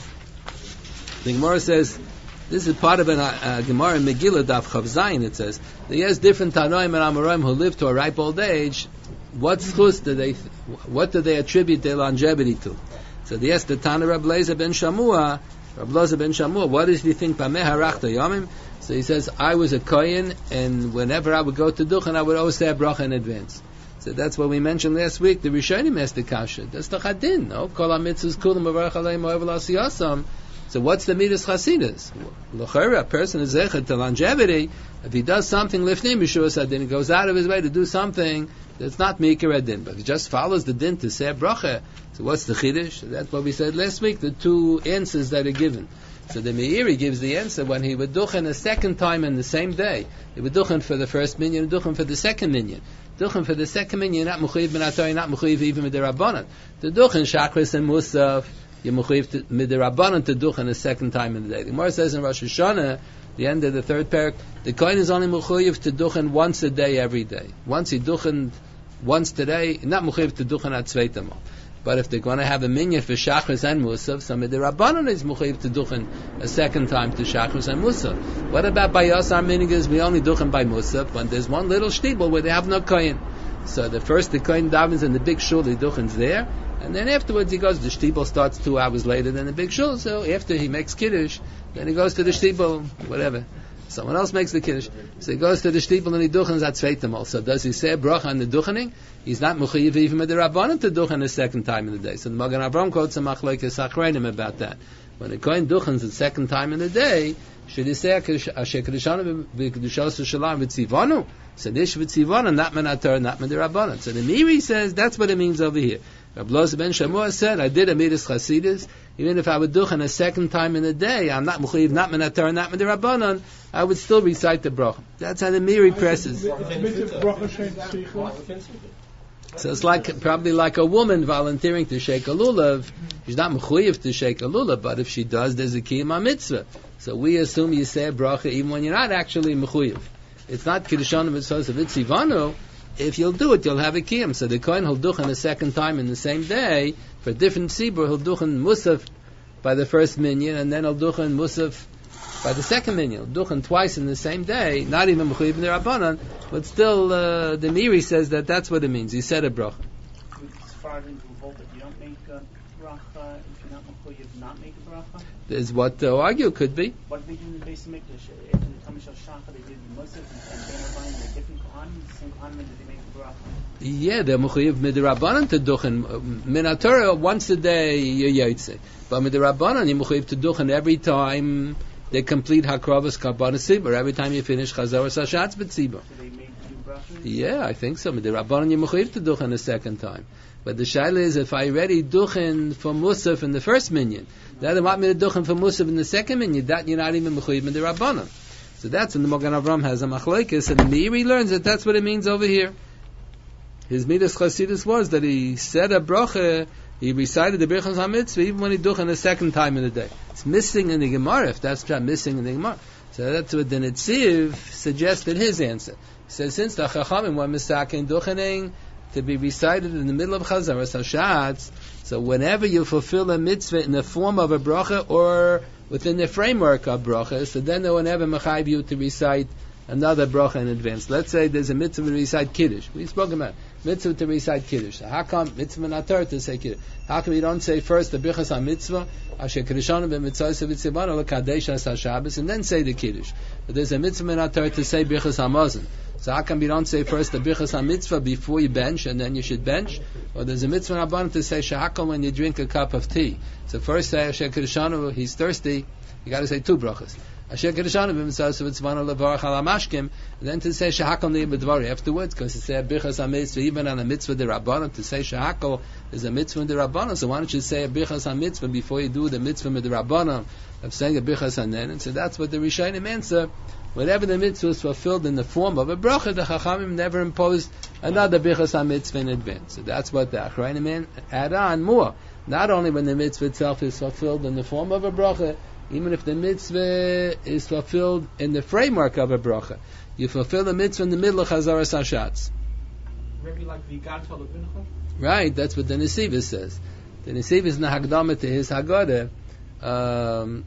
Speaker 1: Aleph. The Gemara says, this is part of a uh, Gemara in Megillah Daf Chav Zayin. It says that yes, different Tanoim and Amoraim who live to a ripe old age. What schus do they? What do they attribute their longevity to? So yes, the Tana Rab Lezer ben Shamua, Rab Lezer ben Shamua. What does he think? Pameh harachta yomim. So he says, I was a kohen, and whenever I would go to duchen, I would always say a bracha in advance. So that's what we mentioned last week. The Rishonim asked the kasha. That's the chadin. No, kol hamitzvos kulam mevarach aleim ohevel asiyasam. So what's the midas chasidus? L'chera, a person is zechet to longevity. If he does something lifnim b'shuas adin, he goes out of his way to do something that's not mikar adin, but he just follows the din to say a bracha. So what's the chiddush? So that's what we said last week. The two answers that are given. So the Meiri gives the answer when he would duchen a second time in the same day. He would duchen for the first minyan, duchen for the second minyan. Duchen for the second minyan, not mechuyev b'natori, not mechuyev even with the rabbanon. The duchen shachris and musaf. You're mechuyev midirabanan to duchen a second time in the day. The Gemara says in Rosh Hashanah, the end of the third parak, the kohen is only mechuyev to duchen once a day every day. Once he duchen once today, not mechuyev to duchen at zweitamol. But if they're going to have a minyan for shachris and musaf, some midirabanan is mechuyev to duchen a second time to shachris and musaf. What about by us? Our minyan is we only duchen by musaf when there's one little shtibel where they have no kohen. So the first the kohen davens in the big shul, the duchen's there. And then afterwards he goes, the shtibel starts two hours later than the big shul, so after he makes kiddush, then he goes to the shtibel, whatever. Someone else makes the kiddush. So he goes to the shtibel and he duchens at zweitamol. So does he say a bracha on the duchening? He's not mechuyev even with the rabbanon to duchen a second time in the day. So the Magen Avraham quotes a machlokes achreinim about that. When a kohen duchens the second time in the day, should he say asher kedushanu v'kedushos v'shalayim v'tzivanu? So this v'tzivanu, not men ator, not men the rabbanon. So the Meiri says that's what it means over here. Rab Loza ben Shamua said, I did a midas chasidus, even if I would duchen a second time in the day, I'm not mechuyev, not men ator, not men the rabbanon, I would still recite the bracha. That's how the Meiri presses. So it's like probably like a woman volunteering to shake a lulav. She's not mechuyev to shake a lulav, but if she does, there's a kiyum mitzvah. So we assume you say a bracha even when you're not actually mechuyev. It's not kiddushan mitzvahs of itzivanu. If you'll do it, you'll have a kiyum. So the kohen will duchen a second time in the same day for a different sibur. He'll duchen musaf by the first minyan, and then he'll duchen musaf by the second minyan. He'll duchen twice in the same day, not even mechuyev in the rabbanon, but still uh, the Meiri says that that's what it means. He said a bracha.
Speaker 8: As far as you hold that you don't make uh, bracha if you're not mechuyev not make a bracha?
Speaker 1: Is what they'll argue could be.
Speaker 8: What did they do in the Beis Hamikdash? After the Tamashal Shachar, they did Musaf and Ben Arbaim, they're different Kohanim, the same Kohanim did they make the bracha?
Speaker 1: Yeah, they're mechuyev midrabanan to duchen. Min Torah once a day you yotze, but midrabanan you mechuyev to duchen every time they complete hakravas karbanas tzibur. Every time you finish chazaras hashatz b'tzibur.
Speaker 8: So they made two brachas?
Speaker 1: Yeah, I think so. Midrabanan you mechuyev to duchen a second time. But the shaila is if I already duchen for musaf in the first minyan, then they want me to duchen for musaf in the second minyan. That you're not even mechuyev midrabanan. So that's when the Mogan Avram has a machlokes, and the Meiri learns that that's what it means over here. His midas chasidus was that he said a bracha, he recited the Birchas HaMitzvah even when he duchen a second time in the day. It's missing in the Gemara, if that's true, missing in the Gemara. So that's what the Netziv suggested his answer. He says, since the Chachamim were misakin duchening to be recited in the middle of Chazaras HaShatz, so whenever you fulfill a mitzvah in the form of a bracha or within the framework of bracha, so then they will never mechayiv you to recite another bracha in advance. Let's say there's a mitzvah to recite Kiddush. We spoke about mitzvah to recite Kiddush. So how come mitzvah natar to say Kiddush? How come you don't say first the Birchas HaMitzvah, Asher Kedishanu b'mitzvah v'tzibanu l'kadesh HaShabbos, and then say the Kiddush? But there's a mitzvah natar to say Birchas HaMazon. So how come you don't say first the Birchas HaMitzvah before you bench, and then you should bench? Or there's a mitzvah rabbanan to say shahakal when you drink a cup of tea. So first say Asher Kedishanu, he's thirsty, you got to say two brachas. Asher Kedishanu b'mitzvah v'tzibanu levarach al hamashkim, and then to say shahakal ni'im b'dvari afterwards, because to say Birchas HaMitzvah even on a mitzvah de rabbanan, to say shahakal is a mitzvah de rabbanan. So why don't you say a Birchas HaMitzvah before you do the mitzvah de rabbanan of saying a Birchas HaNen? And so that's what the Rishonim answer. Whatever the mitzvah is fulfilled in the form of a bracha, the Chachamim never imposed another Birchas HaMitzvah in advance. So that's what the Achrayim add on more. Not only when the mitzvah itself is fulfilled in the form of a bracha, even if the mitzvah is fulfilled in the framework of a bracha. You fulfill the mitzvah in the middle of Chazaras HaShatz.
Speaker 7: Maybe like the Gadol of Mincha?
Speaker 1: Right, that's what the Nesivos says. The Nesivos is Nahagdama to his Haggadah. Um,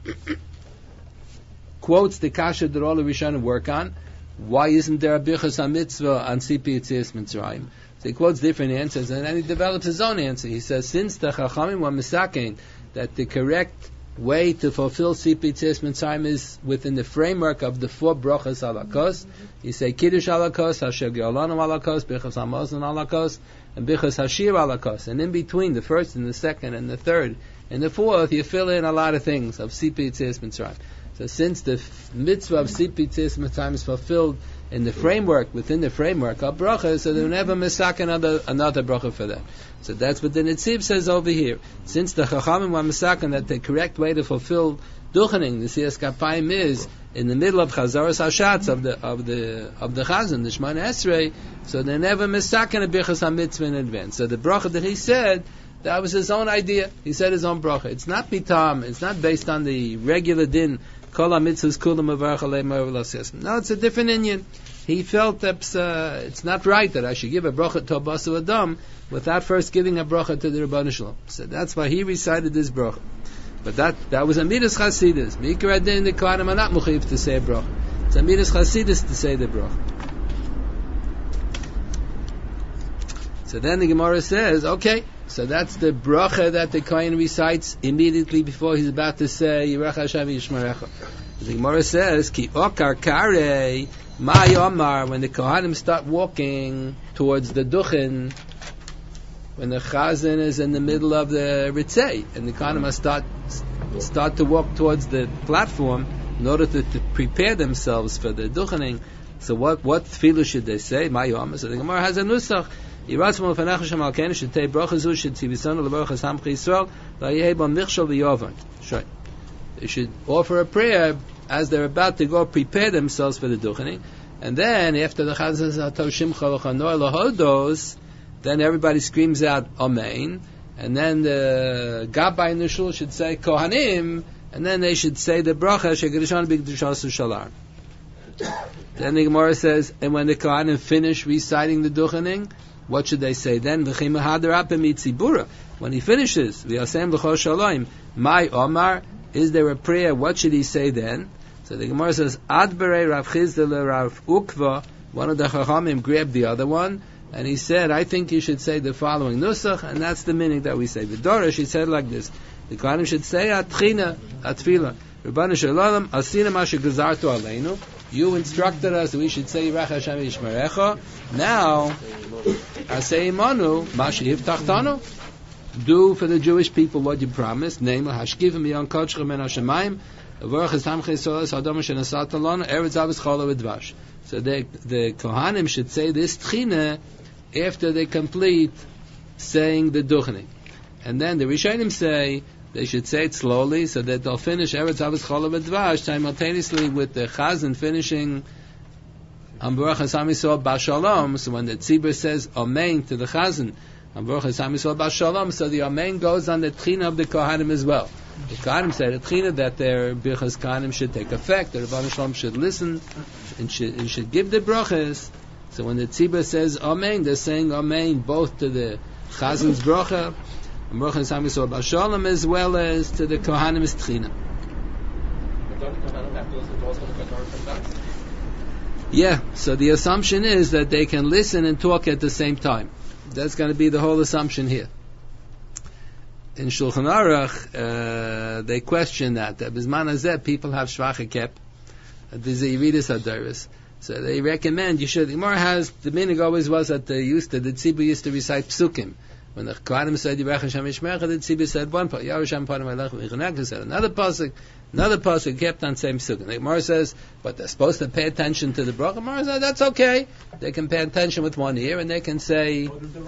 Speaker 1: quotes the kasha that all the Rishonim work on. Why isn't there a Birchas HaMitzvah on Sipi Yitzias Mitzrayim? So he quotes different answers, and then he develops his own answer. He says, since the Chachamim were misakein, that the correct way to fulfill Sipi Yitzias Mitzrayim is within the framework of the four brachas alakos. You say Kiddush alakos, Asher Ge'olanu alakos, Birchas HaMazon alakos, and Birchas Hashir alakos. And in between the first and the second and the third and the fourth, you fill in a lot of things of Sipi Yitzias Mitzrayim. So since the f- mitzvah of Sipi Yitzias Mitzrayim is fulfilled in the framework, within the framework of bracha, so they will never misak another, another bracha for that. So that's what the Netziv says over here. Since the Chachamim were misaken that the correct way to fulfill duchening, the Siyas Kapayim, is in the middle of Chazaras HaShatz of the of the of the Chazan, the Shemona Esrei, so they never misaken a Birchas HaMitzvah in advance. So the bracha that he said, that was his own idea. He said his own bracha. It's not bitam. It's not based on the regular din. Kol ha-mitzvahs kulam avarach alei ma'or l'asiyas. No, it's a different inyan. He felt that uh, it's not right that I should give a bracha to a basu adam without first giving a bracha to the Rebbeinu Shalom. So that's why he recited this bracha. But that that was a midas chasidus. Mikra adin the kohanim are not mechuyev to say a bracha. It's a midas chasidus to say the bracha. So then the Gemara says, okay, so that's the bracha that the Kohen recites immediately before he's about to say Yirach Hashem Yishmarecha. The Gemara says, Ki okar kare ma yomar, when the Kohanim start walking towards the duchen, when the Chazan is in the middle of the Ritzei, and the Kohanim must start, start to walk towards the platform in order to, to prepare themselves for the duchening. So what, what tefillah should they say? Ma yomar. So the Gemara has a nusach. They should offer a prayer as they're about to go prepare themselves for the duchening, and then after the chazan then everybody screams out Amen, and then the Gabbai in the shul should say Kohanim, and then they should say the bracha Shekadishan B'Kedushasu Shalar. Then the Gemara says, and when the Kohanim finish reciting the duchening, what should they say then? When he finishes, my Omar, is there a prayer? What should he say then? So the Gemara says, Ad berei Rav Chizda le Rav Ukva, one of the Chachamim grabbed the other one, And he said, I think you should say the following nusach, and that's the meaning that we say. The Dorish, he said like this. The Kohanim should say, Atchina, Atfila. Rabbanu Shalom, Asina Masha Gazartu Aleinu. You instructed us that we should say Yirach Hashem Yishmerecha. Now, Asei Imanu, Masha Yivtachtanu. Do for the Jewish people what you promised, namely, Hashkivim Yon Kochchem Men Hashemayim, Avorach Estamche Solas Hadom Shenasat Alon, Eretz Avis Chola V'Dvash. So the, the Kohanim should say this Tchina after they complete saying the Duchnik. And then the Rishonim say, they should say it slowly so that they'll finish Eretz Avis Chola V'Dvash simultaneously with the Chazan finishing Am Baruch Hasam Yisrael Bashalom. So when the Tzibur says Amen to the Chazan, Am Baruch Hasam Yisrael Bashalom, so the Amen goes on the Tchina of the Kohanim as well. The Kohanim said the Tchina that their Birchas Kohanim should take effect, the Rebbeinu Shalom should listen and should, and should give the brachas. So when the Tzibur says Amen, they're saying Amen both to the Chazan's bracha, Baruch Hashem Yisrael Bashalom, as well as to the Kohanim's Tchina. Yeah, so the assumption is that they can listen and talk at the same time. That's going to be the whole assumption here. In Shulchan Aruch, uh, they question that. That Bizman Hazeh, people have Shvacha Kep, there's a Yeridus Hadaris. So they recommend you should. The Gemara has, the meaning always was that they used to, the Tzibur used to recite Psukim. When the Kohanim said Yirach Hashem Yishmerecha, the Tzibur said one pasuk. Yirach Hashem Panim Alech V'Yichonech said another pasuk. Another pasuk kept on saying Psukim. The Gemara says, but they're supposed to pay attention to the bracha. The Gemara says that's okay. They can pay attention with one ear, and they can say.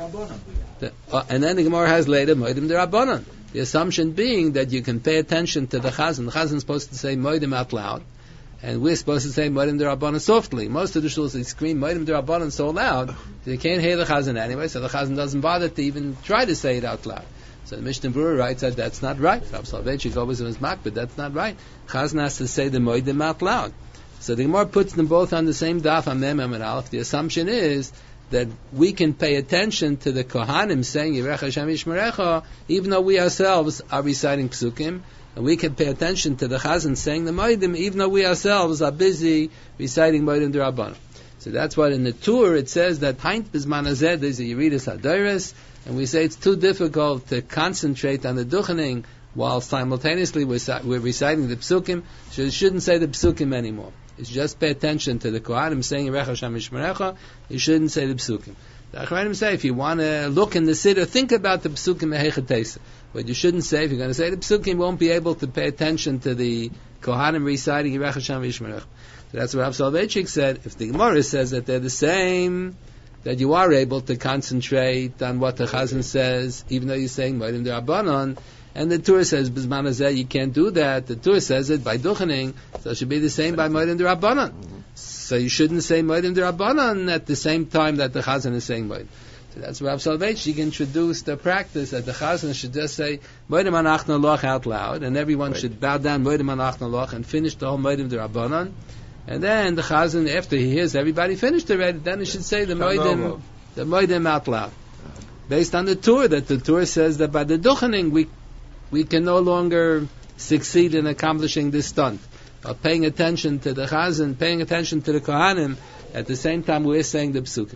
Speaker 1: The, uh, and then the Gemara has later Moedim D'Rabbanan. The assumption being that you can pay attention to the Chazan. The Chazan is supposed to say Moedim out loud. And we're supposed to say Moedim D'Rabbanan softly. Most of the shuls they scream Moedim D'Rabbanan so loud they can't hear the Chazan anyway, so the Chazan doesn't bother to even try to say it out loud. So the Mishnah Berurah writes that that's not right. Rav Soloveitchik always in his mark, but that's not right. Chazan has to say the Moedim out loud. So the Gemara puts them both on the same daf, Amem and Aleph. The assumption is that we can pay attention to the Kohanim saying Yirach Hashem Yishmerecha, even though we ourselves are reciting Psukim. And we can pay attention to the Chazan saying the Moedim, even though we ourselves are busy reciting Moedim D'Rabbanan. So that's why in the tour it says that Haint Bizman Hazeh there's a Yeridus Hadaris, and we say it's too difficult to concentrate on the Duchening while simultaneously we're, we're reciting the Psukim. So you shouldn't say the Psukim anymore. It's just pay attention to the Kohanim saying Yirach Hashem Yishmerecha. You shouldn't say the Psukim. The Achronim say if you want to look in the Siddur, think about the Psukim Mehechatesa. What you shouldn't say, if you're going to say the Psukim, you won't be able to pay attention to the Kohanim reciting Yirach Hashem Yishmerecha. So that's what Rav Soloveitchik said. If the Gemara says that they're the same, that you are able to concentrate on what the Chazan says, even though you're saying Moedim D'Rabbanan, and the Torah says Bizman Hazeh you can't do that. The Torah says it by Duchening, so it should be the same by Moedim D'Rabbanan. So you shouldn't say Moedim D'Rabbanan at the same time that the Chazan is saying Moedim. So that's why Rav Soloveitchik introduced the practice that the Chazan should just say Moedim Anachna Loch out loud, and everyone right. should bow down Moedim Anachna Loch and finish the whole Moedim D'Rabbanan. And then the Chazan, after he hears everybody finished already, then he should say the Moedim, the Moedim out loud. Based on the Torah, that the Torah says that by the Duchening we we can no longer succeed in accomplishing this stunt of paying attention to the Chazan, paying attention to the Kohanim, at the same time we're saying the Psukim.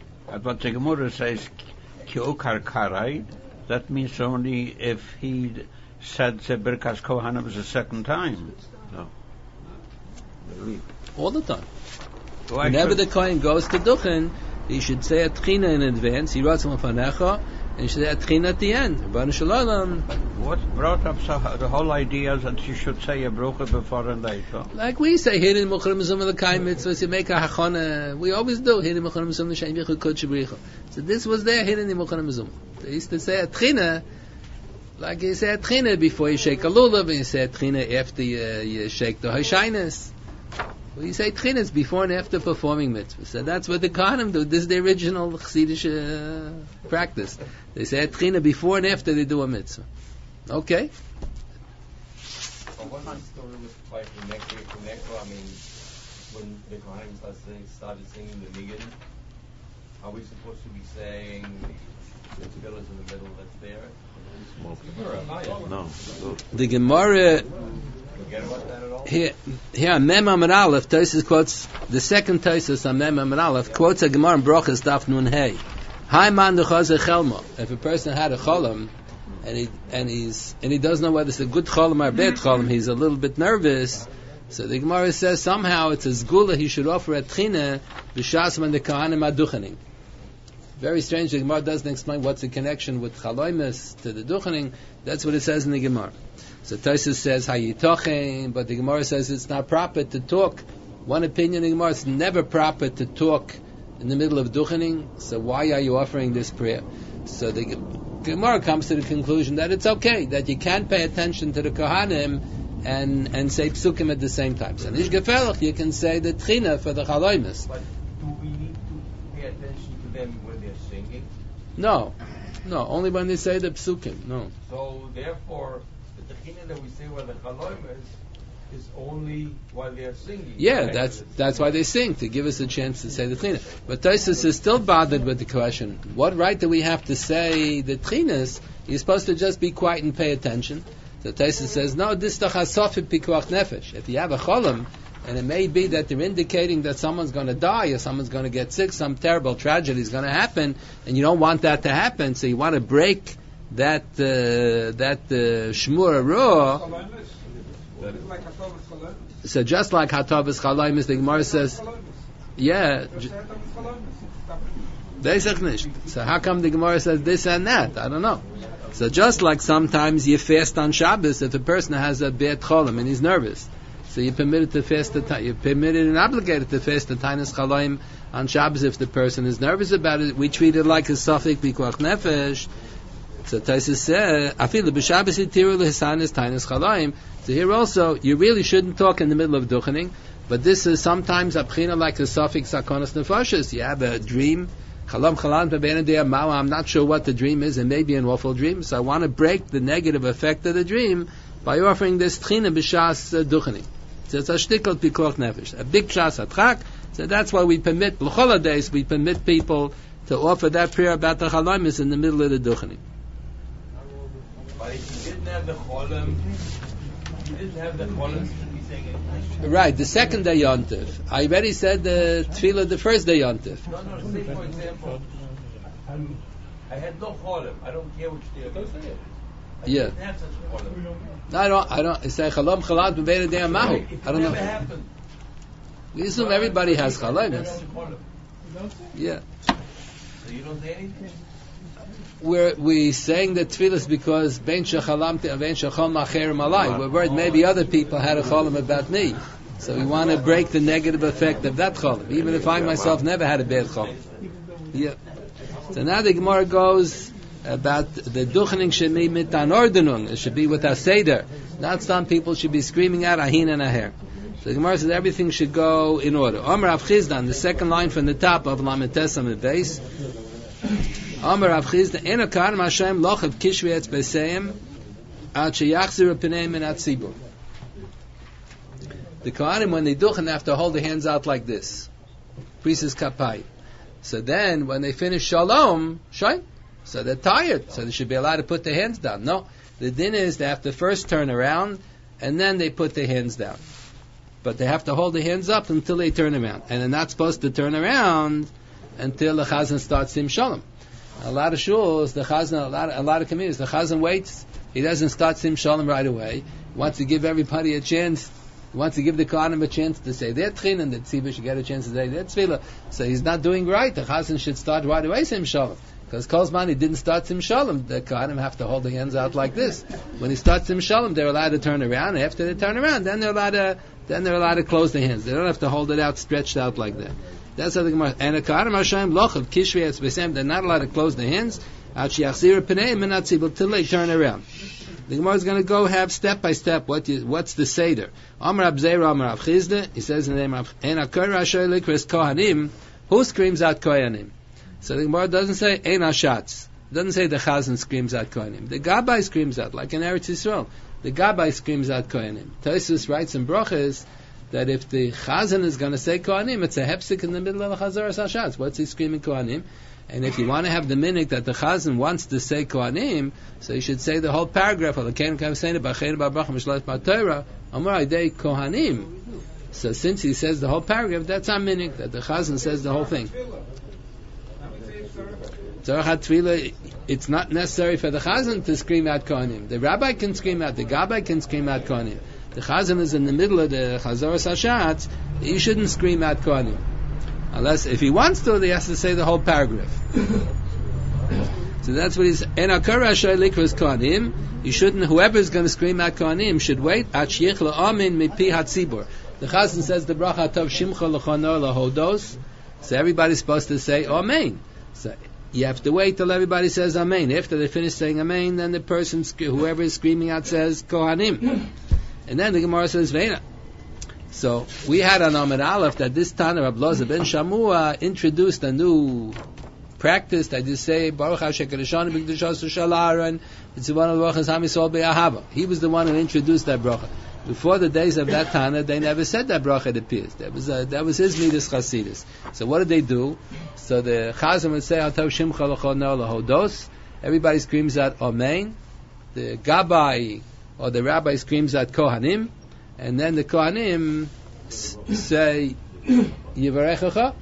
Speaker 5: But the Gemara says, Ki'okar Karai, that means only if he said the Birkas Kohanim the second time. No.
Speaker 1: All the time.
Speaker 5: Why
Speaker 1: Whenever the Kohen goes to Duchen, he should say a Tchina in advance, he writes on Fanecha, and he should say a Tchina at the end.
Speaker 5: What brought up so, the whole idea that you should say a Brucha before and later?
Speaker 1: Like we say, Hirin Mukhar Mizum of the Kaim Mitzvahs, you make a Hachana, we always do, Hirin Mukhar Mizum the Shem Yichud Kod Shebricha. So this was there, Hirin Mukhar Mizum. They used to say a Tchina, like you say a Tchina before you shake a lulav, and you say a Tchina after you, you shake the Hashainas. Well, you say Tchinas before and after performing mitzvahs. So that's what the Kohanim do. This is the original Chassidish uh, practice. They say Tchina before and after they do a mitzvah. Okay.
Speaker 3: Well, what's the story with like the next year from Nekro? I mean, when the Kohanim started, started singing the Niggin, are we supposed to be saying the tefillah in the middle that's there?
Speaker 5: No.
Speaker 1: The Gemara.
Speaker 3: Forget about that at all?
Speaker 1: Here, here, Mem Amar Aleph, Tosfos quotes the second Tosfos on Mem Amar Aleph, quotes a Gemara in Brochus Daf Nun Hey. Hi man the chazer chelma. If a person had a cholam, and he and he's and he doesn't know whether it's a good cholam or a bad cholam, he's a little bit nervous. So the Gemara says somehow it's a zgula he should offer at China b'shas when the Kohanim are duchening. Very strange. The Gemara doesn't explain what's the connection with chaloimus to the duchening. That's what it says in the Gemara. So Tosfos says hayitochen, but the Gemara says it's not proper to talk. One opinion in the Gemara, it's never proper to talk in the middle of duchening. So why are you offering this prayer? So the Gemara comes to the conclusion that it's okay, that you can't pay attention to the Kohanim and and say psukim at the same time. So nish gefelach, you can say the tchina for the chaloimus.
Speaker 9: But do we need to pay attention to them when they're singing?
Speaker 1: No, no, only when they say the psukim. No.
Speaker 9: So therefore, the tchina that we say when the chaloimus is only while they're singing.
Speaker 1: Yeah,
Speaker 9: right?
Speaker 1: that's that's why they sing, to give us a chance to say the tchina. But Tosfos is still bothered with the question: what right do we have to say the tchinas? You're supposed to just be quiet and pay attention. So Tosfos says, no, this toch hasofit pikuach nefesh. If you have a cholam, and it may be that they're indicating that someone's going to die or someone's going to get sick, some terrible tragedy is going to happen, and you don't want that to happen, so you want to break that uh, that uh, shmur raw. So just like Hatavas Chalayim, the Gemara says, yeah. So how come the Gemara says this and that? I don't know. So just like sometimes you fast on Shabbos if a person has a bad cholam and he's nervous, so you're permitted to fast the you're permitted and obligated to fast the Tainas Chalayim on Shabbos if the person is nervous about it. We treat it like a Safik Pikuach Nefesh. So Tosfos says, "Afilu b'Shabbos itiru lehisanis Tainas Chalayim." So here also, you really shouldn't talk in the middle of duchening, but this is sometimes a pchina like a Safik Sakonas Nefashis. You have a dream. Chalam chalam bebenadei ma'u. I'm not sure what the dream is. It may be an awful dream, so I want to break the negative effect of the dream by offering this tchina b'shas uh, duchening. So it's a shtikol pikuach nefesh, a big shas atchak. So that's why we permit l'chol days. We permit people to offer that prayer about the chalamis in the middle of the duchening.
Speaker 9: But if you didn't have the cholam, you didn't have the cholam, should be saying it.
Speaker 1: Right, the second day yontif. I already said the tefillah the first day yontif.
Speaker 9: No, no, say for example, I'm, I had no cholam. I don't care which day. Go say it. I
Speaker 1: Yeah.
Speaker 9: didn't have such cholam.
Speaker 1: No, I don't. I don't. I say chalam chalat b'bein adei mahu.
Speaker 9: It
Speaker 1: I don't
Speaker 9: never
Speaker 1: know.
Speaker 9: happened.
Speaker 1: We assume everybody has
Speaker 9: They don't
Speaker 1: chalamis.
Speaker 9: have cholam.
Speaker 1: Yeah.
Speaker 9: So you don't say anything?
Speaker 1: We're we saying the tefillah because bein shechalam te bein shechol macher malai. We're worried maybe other people had a cholam about me, so we want to break the negative effect of that cholam, even if I myself never had a bad cholam. Yeah. So now the Gemara goes about the duchening should be mit anordnung. It should be with a seder. Not some people should be screaming out ahin and aher. So the Gemara says everything should go in order. Omer Rav Chizdan, the second line from the top of Lamed Tesam at base. Omer Rav Chizda, Eno Kohanim Hashem lochav kishvi etz b'seim ad sheyachziru p'neim min hatzibur. The Kohanim, when they duchen, have to hold their hands out like this. Priest is kapai. So then, when they finish shalom, shine. So they're tired, so they should be allowed to put their hands down. No, the din is they have to first turn around, and then they put their hands down. But they have to hold their hands up until they turn around. And they're not supposed to turn around until the chazan starts sim shalom. A lot of shuls, the chazan, a lot of, a lot of communities, the chazan waits. He doesn't start sim shalom right away. He wants to give everybody a chance. He wants to give the kohanim a chance to say their tchin, and the tzibah should get a chance to say their tefillah. So he's not doing right. The chazan should start right away sim shalom. Because Kolzman, he didn't start sim shalom. The kohanim have to hold their hands out like this. When he starts sim shalom, they're allowed to turn around. And after they turn around, then they're allowed to then they're allowed to close their hands. They don't have to hold it out, stretched out like that. That's how the Gemara. And a kohanim Hashem lochav kishvi etz b'seim. They're not allowed to close their hands. Ad sheyachziru p'neim min hatzibur till they turn around. The Gemara is going to go have step by step. What you, what's the seder? Amar Abzeira, Amar Avchizda. He says in the name of En HaKoyer Asher Likras Kohanim. Who screams out Kohanim? So the Gemara doesn't say Ein Hashatz. Doesn't say the Chazan screams out Kohanim. The Gabbai screams out, like in Eretz Yisrael. The Gabbai screams out Kohanim. Tosfos writes in Brochas that if the Chazan is going to say Kohanim, it's a hepsik in the middle of the Chazaras Hashatz. What's he screaming Kohanim? And if you want to have the minhag that the Chazan wants to say Kohanim, so you should say the whole paragraph of the Kein Kav Seina B'Chein B'Bracha Mishlat B'Torah Amar Idei Kohanim. So since he says the whole paragraph, that's our minhag that the Chazan says the whole thing. Tzarech HaTefillah, it's not necessary for the Chazan to scream out Kohanim. The rabbi can scream out, the Gabbai can scream out Kohanim. The Chazan is in the middle of the Chazoros HaShatz, he shouldn't scream out Kohanim. Unless, if he wants to, he has to say the whole paragraph. So that's what he's, En HaKorah Asher Likros Kohanim, you shouldn't, whoever is going to scream out Kohanim should wait, At Sheyich L'Amin Mipi HaTzibur. The Chazan says the bracha Tov Shimcha L'Chonor L'Hodos, so everybody's supposed to say Amen. So you have to wait till everybody says Amen. After they finish saying Amen, then the person, whoever is screaming out, says Kohanim. And then the Gemara says Veina. So we had on Amud Aleph that this Tana Rab Loza ben Shamua introduced a new practice that you say Baruch HaShem Kedeshanu B'Kedushasu Shel Aaron V'Tzivanu L'Brachas Ham Yisrael B'Ahava. He was the one who introduced that bracha. Before the days of that Tana, they never said that bracha. It appears that was uh, that was his midas chasidus. So what did they do? So the Chazan would say Atav Shimcha L'Chonor L'Hodos. Everybody screams out Amen. The Gabbai or the rabbi screams out Kohanim, and then the Kohanim s- say Yivarechacha.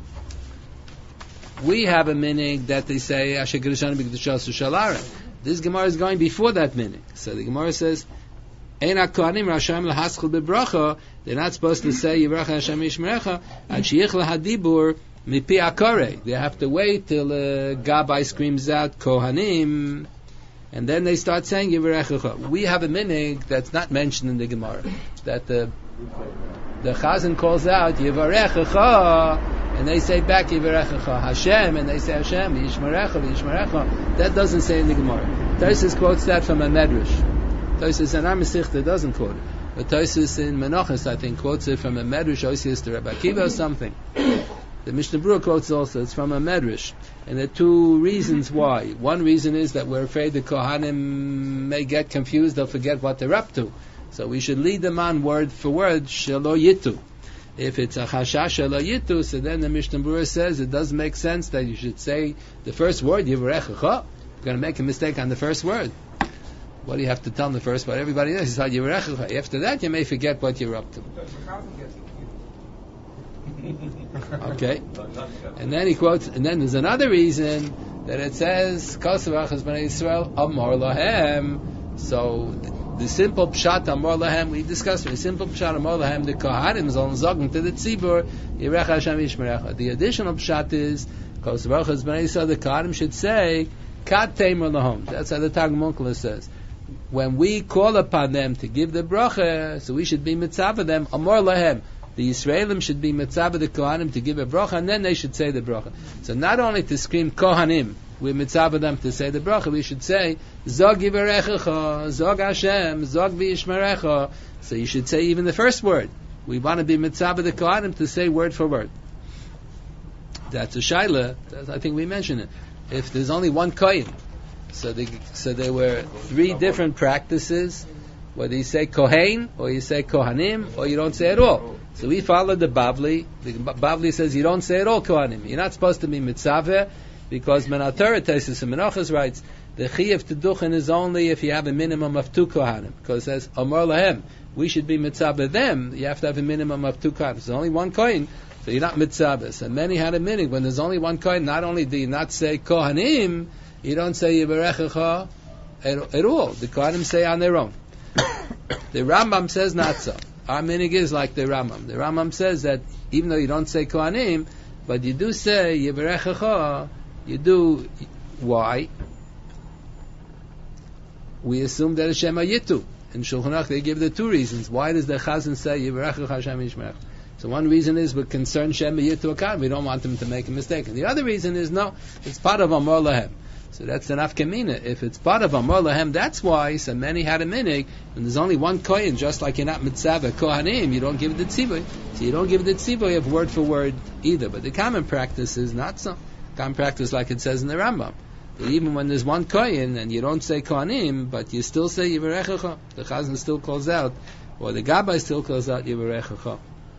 Speaker 1: We have a meaning that they say Asher Kedeshanu B'Kedushasu Shel Aaron. This Gemara is going before that meaning. So the Gemara says Ein HaKohanim Rashaim L'Haschil B'Bracha. They're not supposed to say Yivarecha Hashem Yishmerecha Ad Sheyich L'Hadibur Mipi HaKoreh. They have to wait till uh, Gabbai screams out Kohanim, and then they start saying Yivarechacha. We have a minig that's not mentioned in the Gemara, that the the Chazan calls out Yivarechacha, and they say back Yivarechacha Hashem, and they say Hashem Yishmerecha Yishmerecha. That doesn't say in the Gemara. Tosfos quotes that from a Medrash. Tosfos in our Masechta doesn't quote it, but Tosfos in Menachos, I think, quotes it from a Medrash, Osius to Rabbi Akiva or something. The Mishnah Berurah quotes also, it's from a Medrash. And there are two reasons why. One reason is that we're afraid the Kohanim may get confused, they'll forget what they're up to. So we should lead them on word for word, Shelo Yitu. If it's a Chashash Shelo Yitu, so then the Mishnah Berurah says it does make sense that you should say the first word, Yivarechacha. You're going to make a mistake on the first word. What do you have to tell them the first word? Everybody knows, it's Yivarechacha. After that, you may forget what you're up to. Okay, and then he quotes, and then there's another reason that it says Kosevachas Bnei Yisrael Amor Lahem. So the, the simple pshat Amor Lahem we discussed. The simple pshat Amor Lahem, the Kohanim is on zogen to the tzibur Yirecha Hashem Yishmerecha. The additional pshat is Kosevachas Bnei Yisrael. The Kohanim should say Kat Tamer Lahom. That's how the Targum Onkelos says. When we call upon them to give the bracha, so we should be mitzvah them Amor Lahem. The Yisraelim should be mitzvah the Kohanim to give a bracha, and then they should say the bracha. So not only to scream Kohanim, we mitzvah them to say the bracha, we should say Zog Yivarechacha, Zog Hashem, Zog V'Yishmerecha. So you should say even the first word. We want to be mitzvah the Kohanim to say word for word. That's a shaila. That's, I think we mentioned it. If there's only one kohen, so they, so there were three different practices. Whether you say Kohen, or you say Kohanim, or you don't say at all. So we follow the Bavli. The Bavli says you don't say at all Kohanim. You're not supposed to be mitzaveh, because Menatara Tesis and Menachos writes, the Chiyuv Teduchen is only if you have a minimum of two Kohanim. Because it says, Amor Lahem, we should be mitzaveh them, you have to have a minimum of two Kohanim. There's only one Kohen, so you're not mitzaveh. So many had a meaning, when there's only one Kohen, not only do you not say Kohanim, you don't say Yivarechacha at, at all. The Kohanim say on their own. The Rambam says not so. Our minig is like the Rambam. The Rambam says that even though you don't say Kohanim, but you do say Yivarechacha, you do. Why? We assume that it's Shema Yitu. In Shulchan Aruch they give the two reasons. Why does the Chazan say Yivarechacha Hashem Yishmerecha? So one reason is we're concerned Shema Yitu Akan. We don't want them to make a mistake. And the other reason is no, it's part of Amor Lahem. So that's an afkamina. If it's part of Amor Lahem, that's why. So many had a minig, and there's only one kohen. Just like you're not mitzvah kohanim, you don't give the tzivui. So you don't give the tzivui of word for word either. But the common practice is not so. Common practice, like it says in the Rambam, that even when there's one kohen and you don't say kohanim, but you still say yivarechacha, the chazan still calls out, or the gabbai still calls out yivarechacha.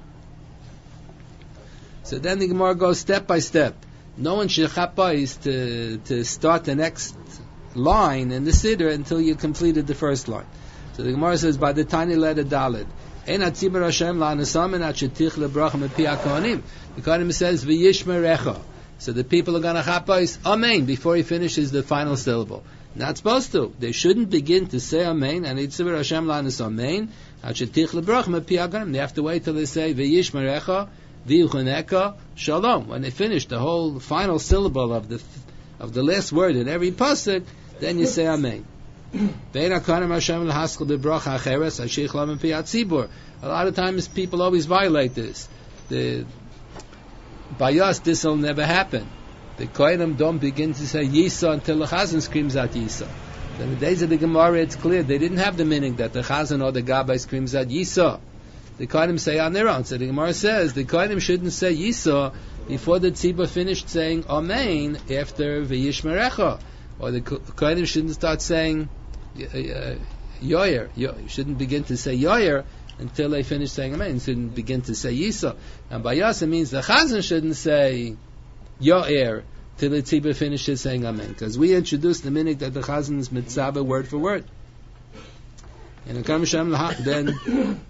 Speaker 1: So then the Gemara goes step by step. No one should chapais to to start the next line in the siddur until you completed the first line. So the Gemara says by the tiny letter Daled, Ein hatzibur Hashem la'anasam and achetich lebracha mepi hakohanim. The Kohanim says v'yishmerecha. So the people are going to chapos amen before he finishes the final syllable. Not supposed to. They shouldn't begin to say amen, and Yitzvah Hashem Lanus amen. They have to wait till they say v'yishmerecha v'yuchaneka shalom. When they finish the whole final syllable of the of the last word in every pasuk, then you say amen. A lot of times people always violate this. The, by us, this will never happen. The Kohanim don't begin to say Yisa until the Chazan screams out Yisa. In the days of the Gemara, it's clear they didn't have the meaning that the Chazan or the Gabbai screams out Yisa. The Kohanim say on their own. So the Gemara says the Kohanim shouldn't say Yisa before the Tzibah finished saying Amen after V'yishmerecha. Or the Kohanim shouldn't start saying uh, Yoyer. You shouldn't begin to say Yoyer until they finish saying Amen. You shouldn't begin to say Yisa. And by Yasa means the Chazan shouldn't say Yoyer till the Tzibah finishes saying Amen. Because we introduced the minute that the Chazan is mitzvah word for word. And in Kam Shem then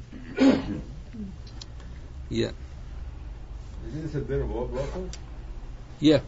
Speaker 1: yeah.
Speaker 2: Isn't this a bit of all bracha?
Speaker 1: Yeah.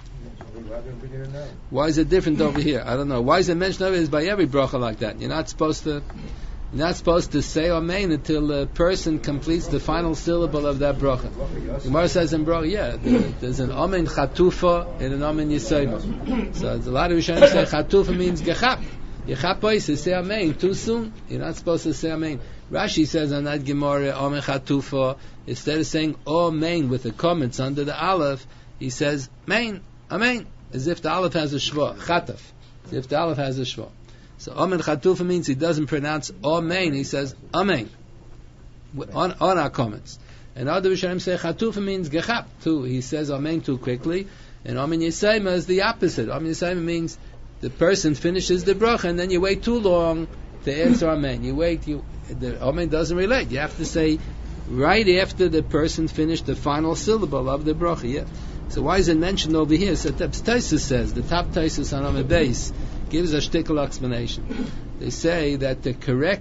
Speaker 1: Why is it different over here? I don't know. Why is it mentioned over here? Is by every bracha like that. You're not supposed to You're not supposed to say Amen until the person completes the final syllable of that bracha. Gemara says in bracha, yeah, there's an Amen Chatufa and an Amen Yisayma. So a lot of Rishonim say Chatufa means Gechap. Yechapois is say Amen too soon. You're not supposed to say Amen. Rashi says on that Gemara, Amen Chatufa, instead of saying Amen with the comments under the Aleph, he says Amen, Amen, as if the Aleph has a Shva, Chataf, as if the Aleph has a Shva. So Amen Chatufa means he doesn't pronounce Amen, he says Amen on, on our comments. And other Rishonim say Chatufa means Gechap too. He says Amen too quickly. And Amen Yisayma is the opposite. Amen Yisayma means the person finishes the bracha and then you wait too long to answer Amen. You wait, you the Amen doesn't relate. You have to say right after the person finished the final syllable of the bracha. Yeah. So why is it mentioned over here? So Taisus says, the top Taisus on Amud Beis gives a shtickle explanation. They say that the correct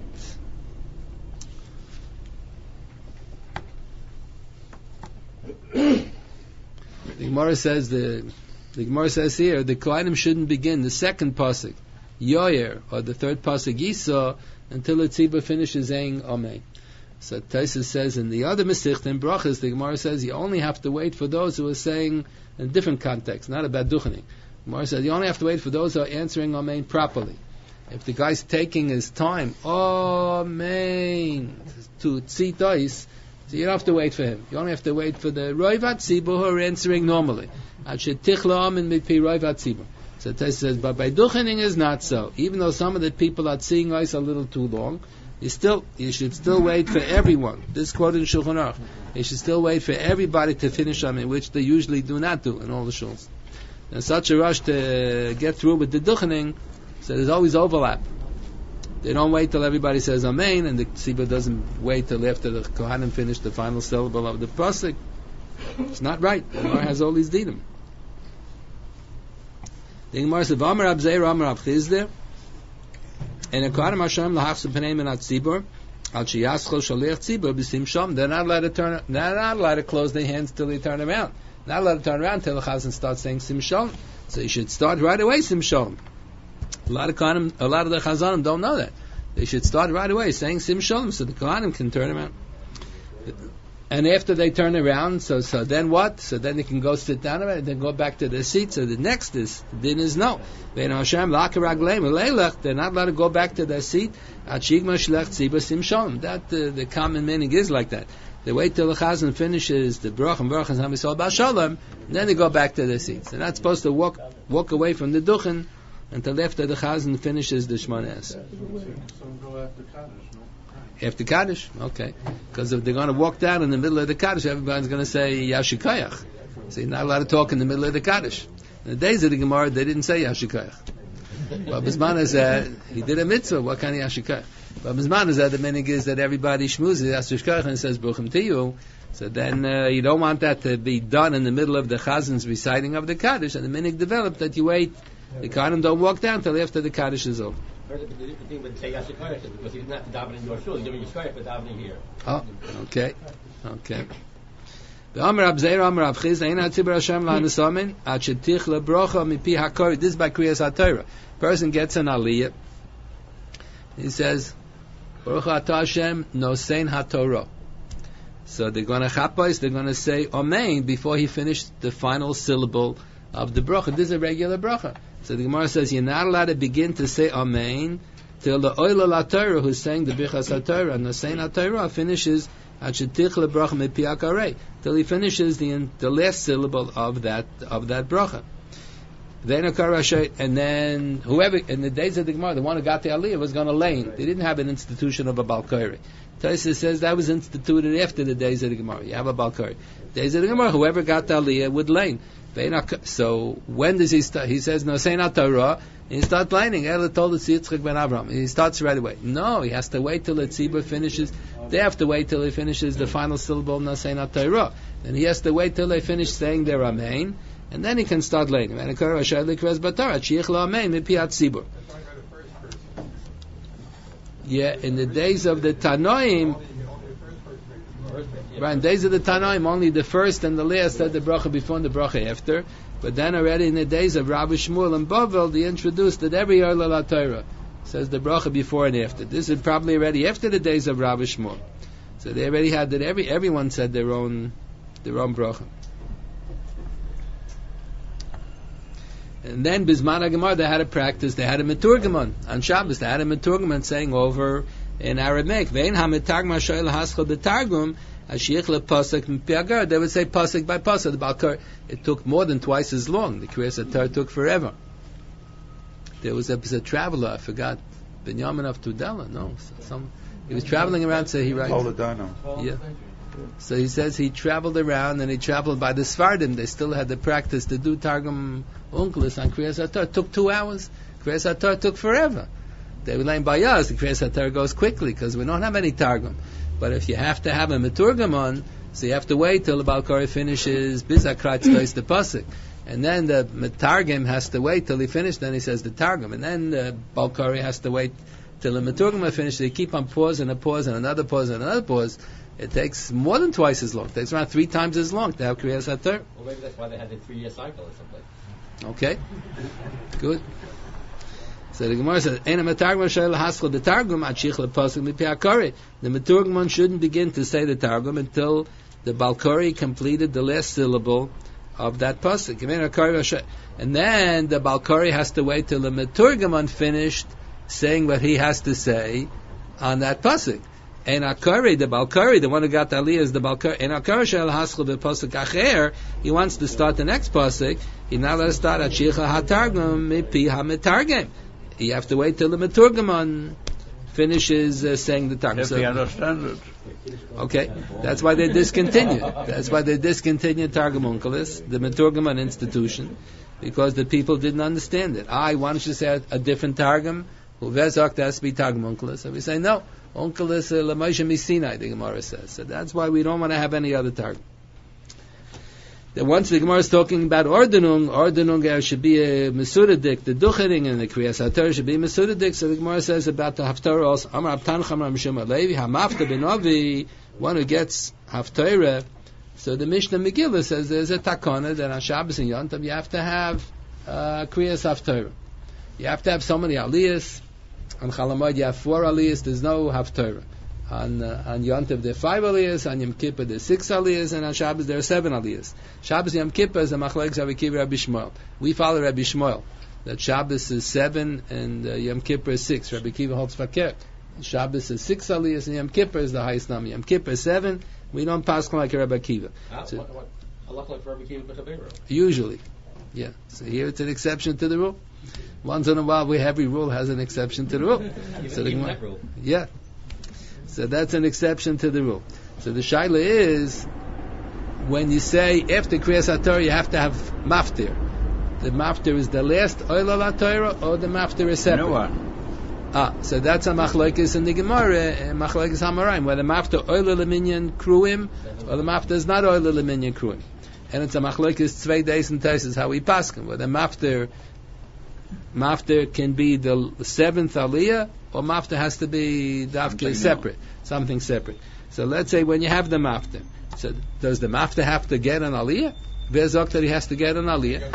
Speaker 1: the Gemara says the the Gemara says here the Kohanim shouldn't begin the second pasuk Yoyer or the third pasuk Yisa until the Tzibah finishes saying Amen. So Taisus says in the other Masechta in Brachas, the Gemara says you only have to wait for those who are saying in a different context, not about Duchening. The Gemara says you only have to wait for those who are answering Amen properly. If the guy's taking his time, Amen, to Tzitois, so you don't have to wait for him. You only have to wait for the Roivat Tzibur who are answering normally. So Taisus says, but by Duchening is not so. Even though some of the people are seeing us a little too long, You still, you should still wait for everyone. This quote in Shulchan Aruch. You should still wait for everybody to finish Amen, which they usually do not do in all the shuls. And such a rush to get through with the duchening, so there's always overlap. They don't wait till everybody says Amen, and the Tzibah doesn't wait till after the Kohanim finish the final syllable of the pasuk. It's not right. The Gemara has all these dinim. The Gemara says, "V'amar Abzeir, Amar Abchizder." And a Kohanim Hashem lahachsu pnei min hatzibur al sheyaschol shaliach tzibur b'sim shom. They're not allowed to turn. They're not allowed to close their hands till they turn around. Not allowed to turn around till the chazan starts saying sim shalom. So you should start right away sim shalom. A lot of Kohanim, a lot of the chazanim don't know that. They should start right away saying sim shalom so the Kohanim can turn around. And after they turn around, so so then what? So then they can go sit down and then go back to their seat. So the next is din is no. They're not allowed to go back to their seat. That uh, the common meaning is like that. They wait till the chazan finishes the brach and brach and hamisol b'shalom, and then they go back to their seats. They're not supposed to walk walk away from the duchen until after the chazan finishes the shmones. After Kaddish, okay. Because if they're going to walk down in the middle of the Kaddish, everybody's going to say Yashikayach. So you're not allowed to talk in the middle of the Kaddish. In the days of the Gemara, they didn't say Yashikayach. But Bisman said, he did a mitzvah, what kind of Yashikayach? But Bisman said, the meaning is that everybody shmoozes Yashikayach and says Bruchim to you. So then uh, you don't want that to be done in the middle of the Chazan's reciting of the Kaddish. And the meaning developed that you wait, the Kohanim don't walk down till after the Kaddish is over.
Speaker 3: The thing with say Yashikayach is because you didn't have to daven in your shul, you're doing Yashikayach for davening here.
Speaker 1: Oh, okay, okay. Amar Rab Zeir, Amar Rab Chizda, Ein HaTzibur Hashem La'anusamin, Ad Shetichle Brocha Mipi HaKori. This is by Kriyas HaTorah. Person gets an aliyah. He says, Baruch Atah Hashem Nosein HaTorah. So they're going to chapos, they're going to say Amen before he finished the final syllable of the bracha. This is a regular bracha. So the Gemara says you're not allowed to begin to say Amen till the Oila La Torah, who's saying the Bichas HaTorah, Nosein HaTorah, finishes Achetichle Bracha Mipi HaKorei, till he finishes the the last syllable of that of that bracha. Then and then whoever in the days of the Gemara, the one who got the aliyah was going to lane. They didn't have an institution of a balkari. Taisa says that was instituted after the days of the Gemara. You have a balkari. Days of the Gemara, whoever got the aliyah would lane. So when does he start? He says no, say not Torah. He starts laning. Ella told us Yitzchak ben Avraham. He starts right away. No, he has to wait till the tzibur finishes. They have to wait till he finishes the final syllable of Nasei not Torah. And he has to wait till they finish saying their Amen. And then he can start laning. Yeah, in the days of the Tanoim, right, in the days of the Tanoim, only the first and the last said the bracha before and the bracha after. But then already in the days of Rabbi Shmuel and Bavel, they introduced that every Oila La Torah says the bracha before and after. This is probably already after the days of Rabbi Shmuel. So they already had that every everyone said their own their own bracha. And then Bisman HaGemara, they had a practice, they had a Meturgaman. On Shabbos, they had a Meturgaman saying over in Aramaic, Vein ha-metargma shoyel haschol de-targum, ha-shiich le-pasuk m'piagar. They would say pasuk by pasuk. The Balkar, it took more than twice as long. The Kriyas HaTorah took forever. There was a, was a traveler, I forgot, Binyamin of Tudela, no, some, he was traveling around, so he writes. Yeah. So he says he traveled around and he traveled by the Sfardim. They still had the practice to do Targum Unkelis on Kriyas HaTorah. It took two hours. Kriyas HaTorah took forever. They were laying by us. The Kriyas HaTorah goes quickly because we don't have any Targum. But if you have to have a Meturgamon, so you have to wait till the Balkari finishes Bizakrat stays the Pasuk. And then the Metargim has to wait till he finishes, then he says the Targum. And then the Balkari has to wait till the Meturgamon finishes. They keep on pause and a pause and another pause and another pause. It takes more than twice as long. It takes around three times as long to have Kriyas HaTorah.
Speaker 3: Well, maybe that's why they had the three-year cycle or something.
Speaker 1: Okay, good. So the Gemara says, "Ein ha-metargum shel haskol the targum achich lepasuk mipi hakori." The Meturgamon shouldn't begin to say the targum until the Balkari completed the last syllable of that pasuk. And then the Balkari has to wait till the Meturgamon finished saying what he has to say on that pasuk. And Akari, the Balkari, the one who got the aliyah is the Balkari. And Akari shel haskol the pasuk acher. He wants to start the next pasuk. He's not allowed to start achicha hatargum mipi hametargem. You have to wait till the Meturgamon finishes uh, saying the targum.
Speaker 5: If
Speaker 1: so,
Speaker 5: we understand it.
Speaker 1: Okay, that's why they discontinued. That's why they discontinued Targum Unkelis, the Meturgamon institution, because the people didn't understand it. I why don't you say a, a different Targum? Who vezok has to be Targum Unkelis? So we say no. Unkelis Lamoshe Misinai, the Gemara says. So that's why we don't want to have any other Targum. Then once the Gemara is talking about Ordnung, Ordnung should be a Mesudadik, the Duchering and the Kriyas HaTorah should be Mesudadik. So the Gemara says about the Haftarah also, Amar Abtan Chamar Mishum Alevi, Hamafta Benovi, one who gets Haftarah. So the Mishnah Megillah says there's a takana that on Shabbos and Yom Tov you have to have uh, Kriyas Haftarah. You have to have so many aliyahs. On Chalamod you have four aliyahs, there's no Haftarah. On, uh, on Yom Tov there are five aliyahs, on Yom Kippur there are six aliyahs, and on Shabbos there are seven aliyahs. Shabbos Yom Kippur is a machlekes Rabbi Akiva Rabbi Shmuel. We follow Rabbi Shmuel, that Shabbos is seven and uh, Yom Kippur is six. Rabbi Akiva holds fakir. Shabbos is six aliyahs and Yom Kippur is the highest number. Yom Kippur is seven. We don't pass like Rabbi Akiva.
Speaker 3: Ah, so, what, what, like Rabbi Akiva
Speaker 1: usually, yeah. So here it's an exception to the rule. Once in a while, we every rule has an exception to the rule.
Speaker 3: Even,
Speaker 1: so
Speaker 3: even
Speaker 1: the,
Speaker 3: that rule.
Speaker 1: Yeah. So that's an exception to the rule. So the shaila is, when you say after Kriyas HaTorah you have to have maftir. The maftir is the last Oila La Torah or the maftir is separate?
Speaker 5: No one.
Speaker 1: Ah, so that's a machlokes in the Gemara, machlokes Hamarayim, where the maftir Oila Leminyan Kruim or the maftir is not Oila Leminyan Kruim. And it's a machlokes Tzvei Deis and Tesis, how we paskin, where the maftir Maftir can be the seventh aliyah or mafta has to be dafka
Speaker 5: Something
Speaker 1: separate, something separate. So let's say when you have the mafta, so does the mafta have to get an aliyah? Vezok that he has to get an aliyah,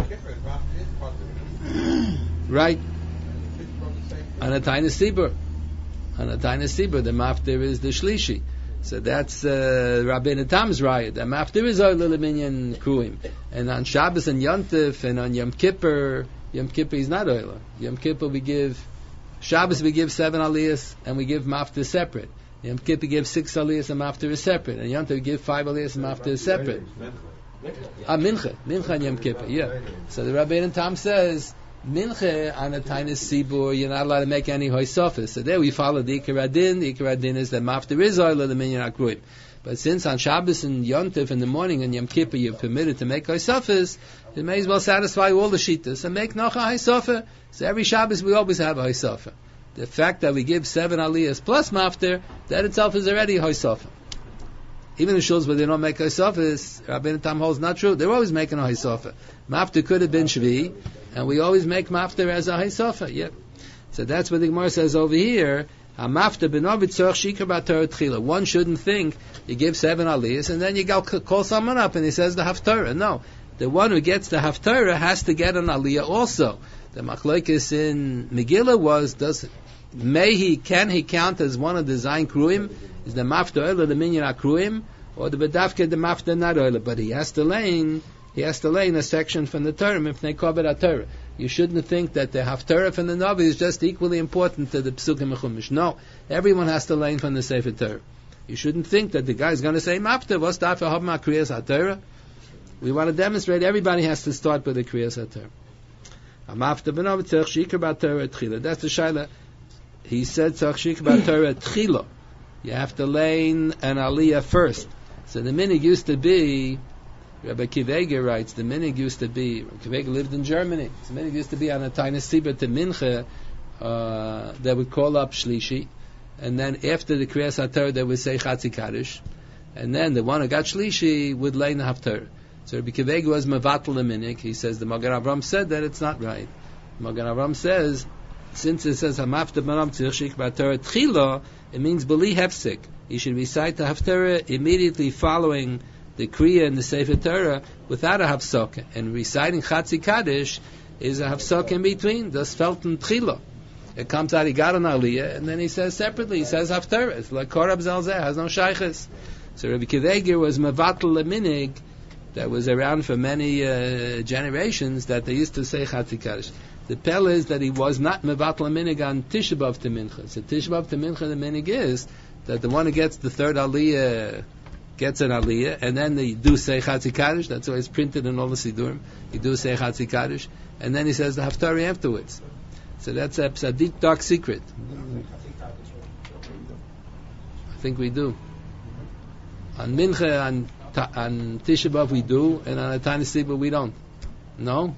Speaker 1: right? On a tiny sibur, on a tiny sibur, the mafta is the shlishi. So that's uh, Rabbeinu Tam's riot. The mafta is oil leminyan kruim, and on Shabbos and Yontif and on Yom Kippur, Yom Kippur is not oil. Yom Kippur we give Shabbos we give seven aliyahs and we give mafta separate. Yom Kippur gives six aliyahs and mafta is separate, and Yom Tov we give five aliyahs and mafta is separate. Ah, mincha, mincha and Yom Kippur, yeah. So the Rabbeinu Tam says mincha on a tiny sibur, you're not allowed to make any hoysofis. So there we follow the Ikar Adin. The Ikar Adin is that mafta is oil of the minyan akruim. But since on Shabbos and Yontif in the morning and Yom Kippur you're permitted to make hoysofis, it may as well satisfy all the shittas and make noch a hoysofah. So every Shabbos we always have a hoysofah. The fact that we give seven aliyahs plus mafter, that itself is already a hoysofah. Even in shuls where they don't make hoysofas, Rabbeinu Tam holds not true. They're always making a hoysofah. Mafter could have been shvi, and we always make mafter as a hoysofah. Yep. So that's what the Gemara says over here. One shouldn't think you give seven aliyahs and then you go call someone up and he says the haftarah. No, the one who gets the haftarah has to get an aliyah also. The machlokes in Megillah was does may he can he count as one of the zayin kruim? Is the mafta oil or the minyan akruim, or the bedavke the mafta not oil? But he has to lane he has to lane a section from the term if they cover a Torah. You shouldn't think that the haftarah from the Navi is just equally important to the Psukim Mechumish. No, everyone has to lane from the Sefer Torah. You shouldn't think that the guy is going to say mafta was dafka habma kriyas haTorah. We want to demonstrate everybody has to start with the kriyas haTorah. Mafta b'nov tzarich shikar b'Torah tchila. That's the shaila. He said tzarich shikar b'Torah tchila. You have to lane an aliyah first. So the minig used to be, Rabbi Kiveger writes, the minig used to be, Kiveger lived in Germany, the minig used to be on a tiny sibur to mincha, uh, they would call up shlishi, and then after the kriyas haTorah they would say chatzi kaddish, and then the one who got shlishi would lane the haftarah. So Rabbi Kiveger was mevatel the minig. He says the Magen Avraham said that it's not right. Magen Avraham says, since it says hamafta b'nam tzirchik b'Torah tchila, it means b'li hefsek. You should recite the haftarah immediately following the kriya and the sefer Torah without a hafsok. And reciting chatzi kaddish is a hafsok in between. Das felten tchila. It comes out he got an aliyah, and then he says separately. He says haftarah. It's like korab zalzeh has no shaychus. So Rabbi Kiveger was mevatel the minig that was around for many uh, generations that they used to say chatzi kaddish. The pel is that he was not mevatel minig on Tisha B'Av to mincha. So Tisha B'Av to mincha the minig is that the one who gets the third aliyah gets an aliyah, and then they do say chatzi kaddish. That's why it's printed in all the sidurim. You do say chatzi kaddish, and then he says the haftarah afterwards. So that's a, a deep dark secret. I think we do. On mincha on on Tisha B'Av we do, and on a tiny sibur we don't. No.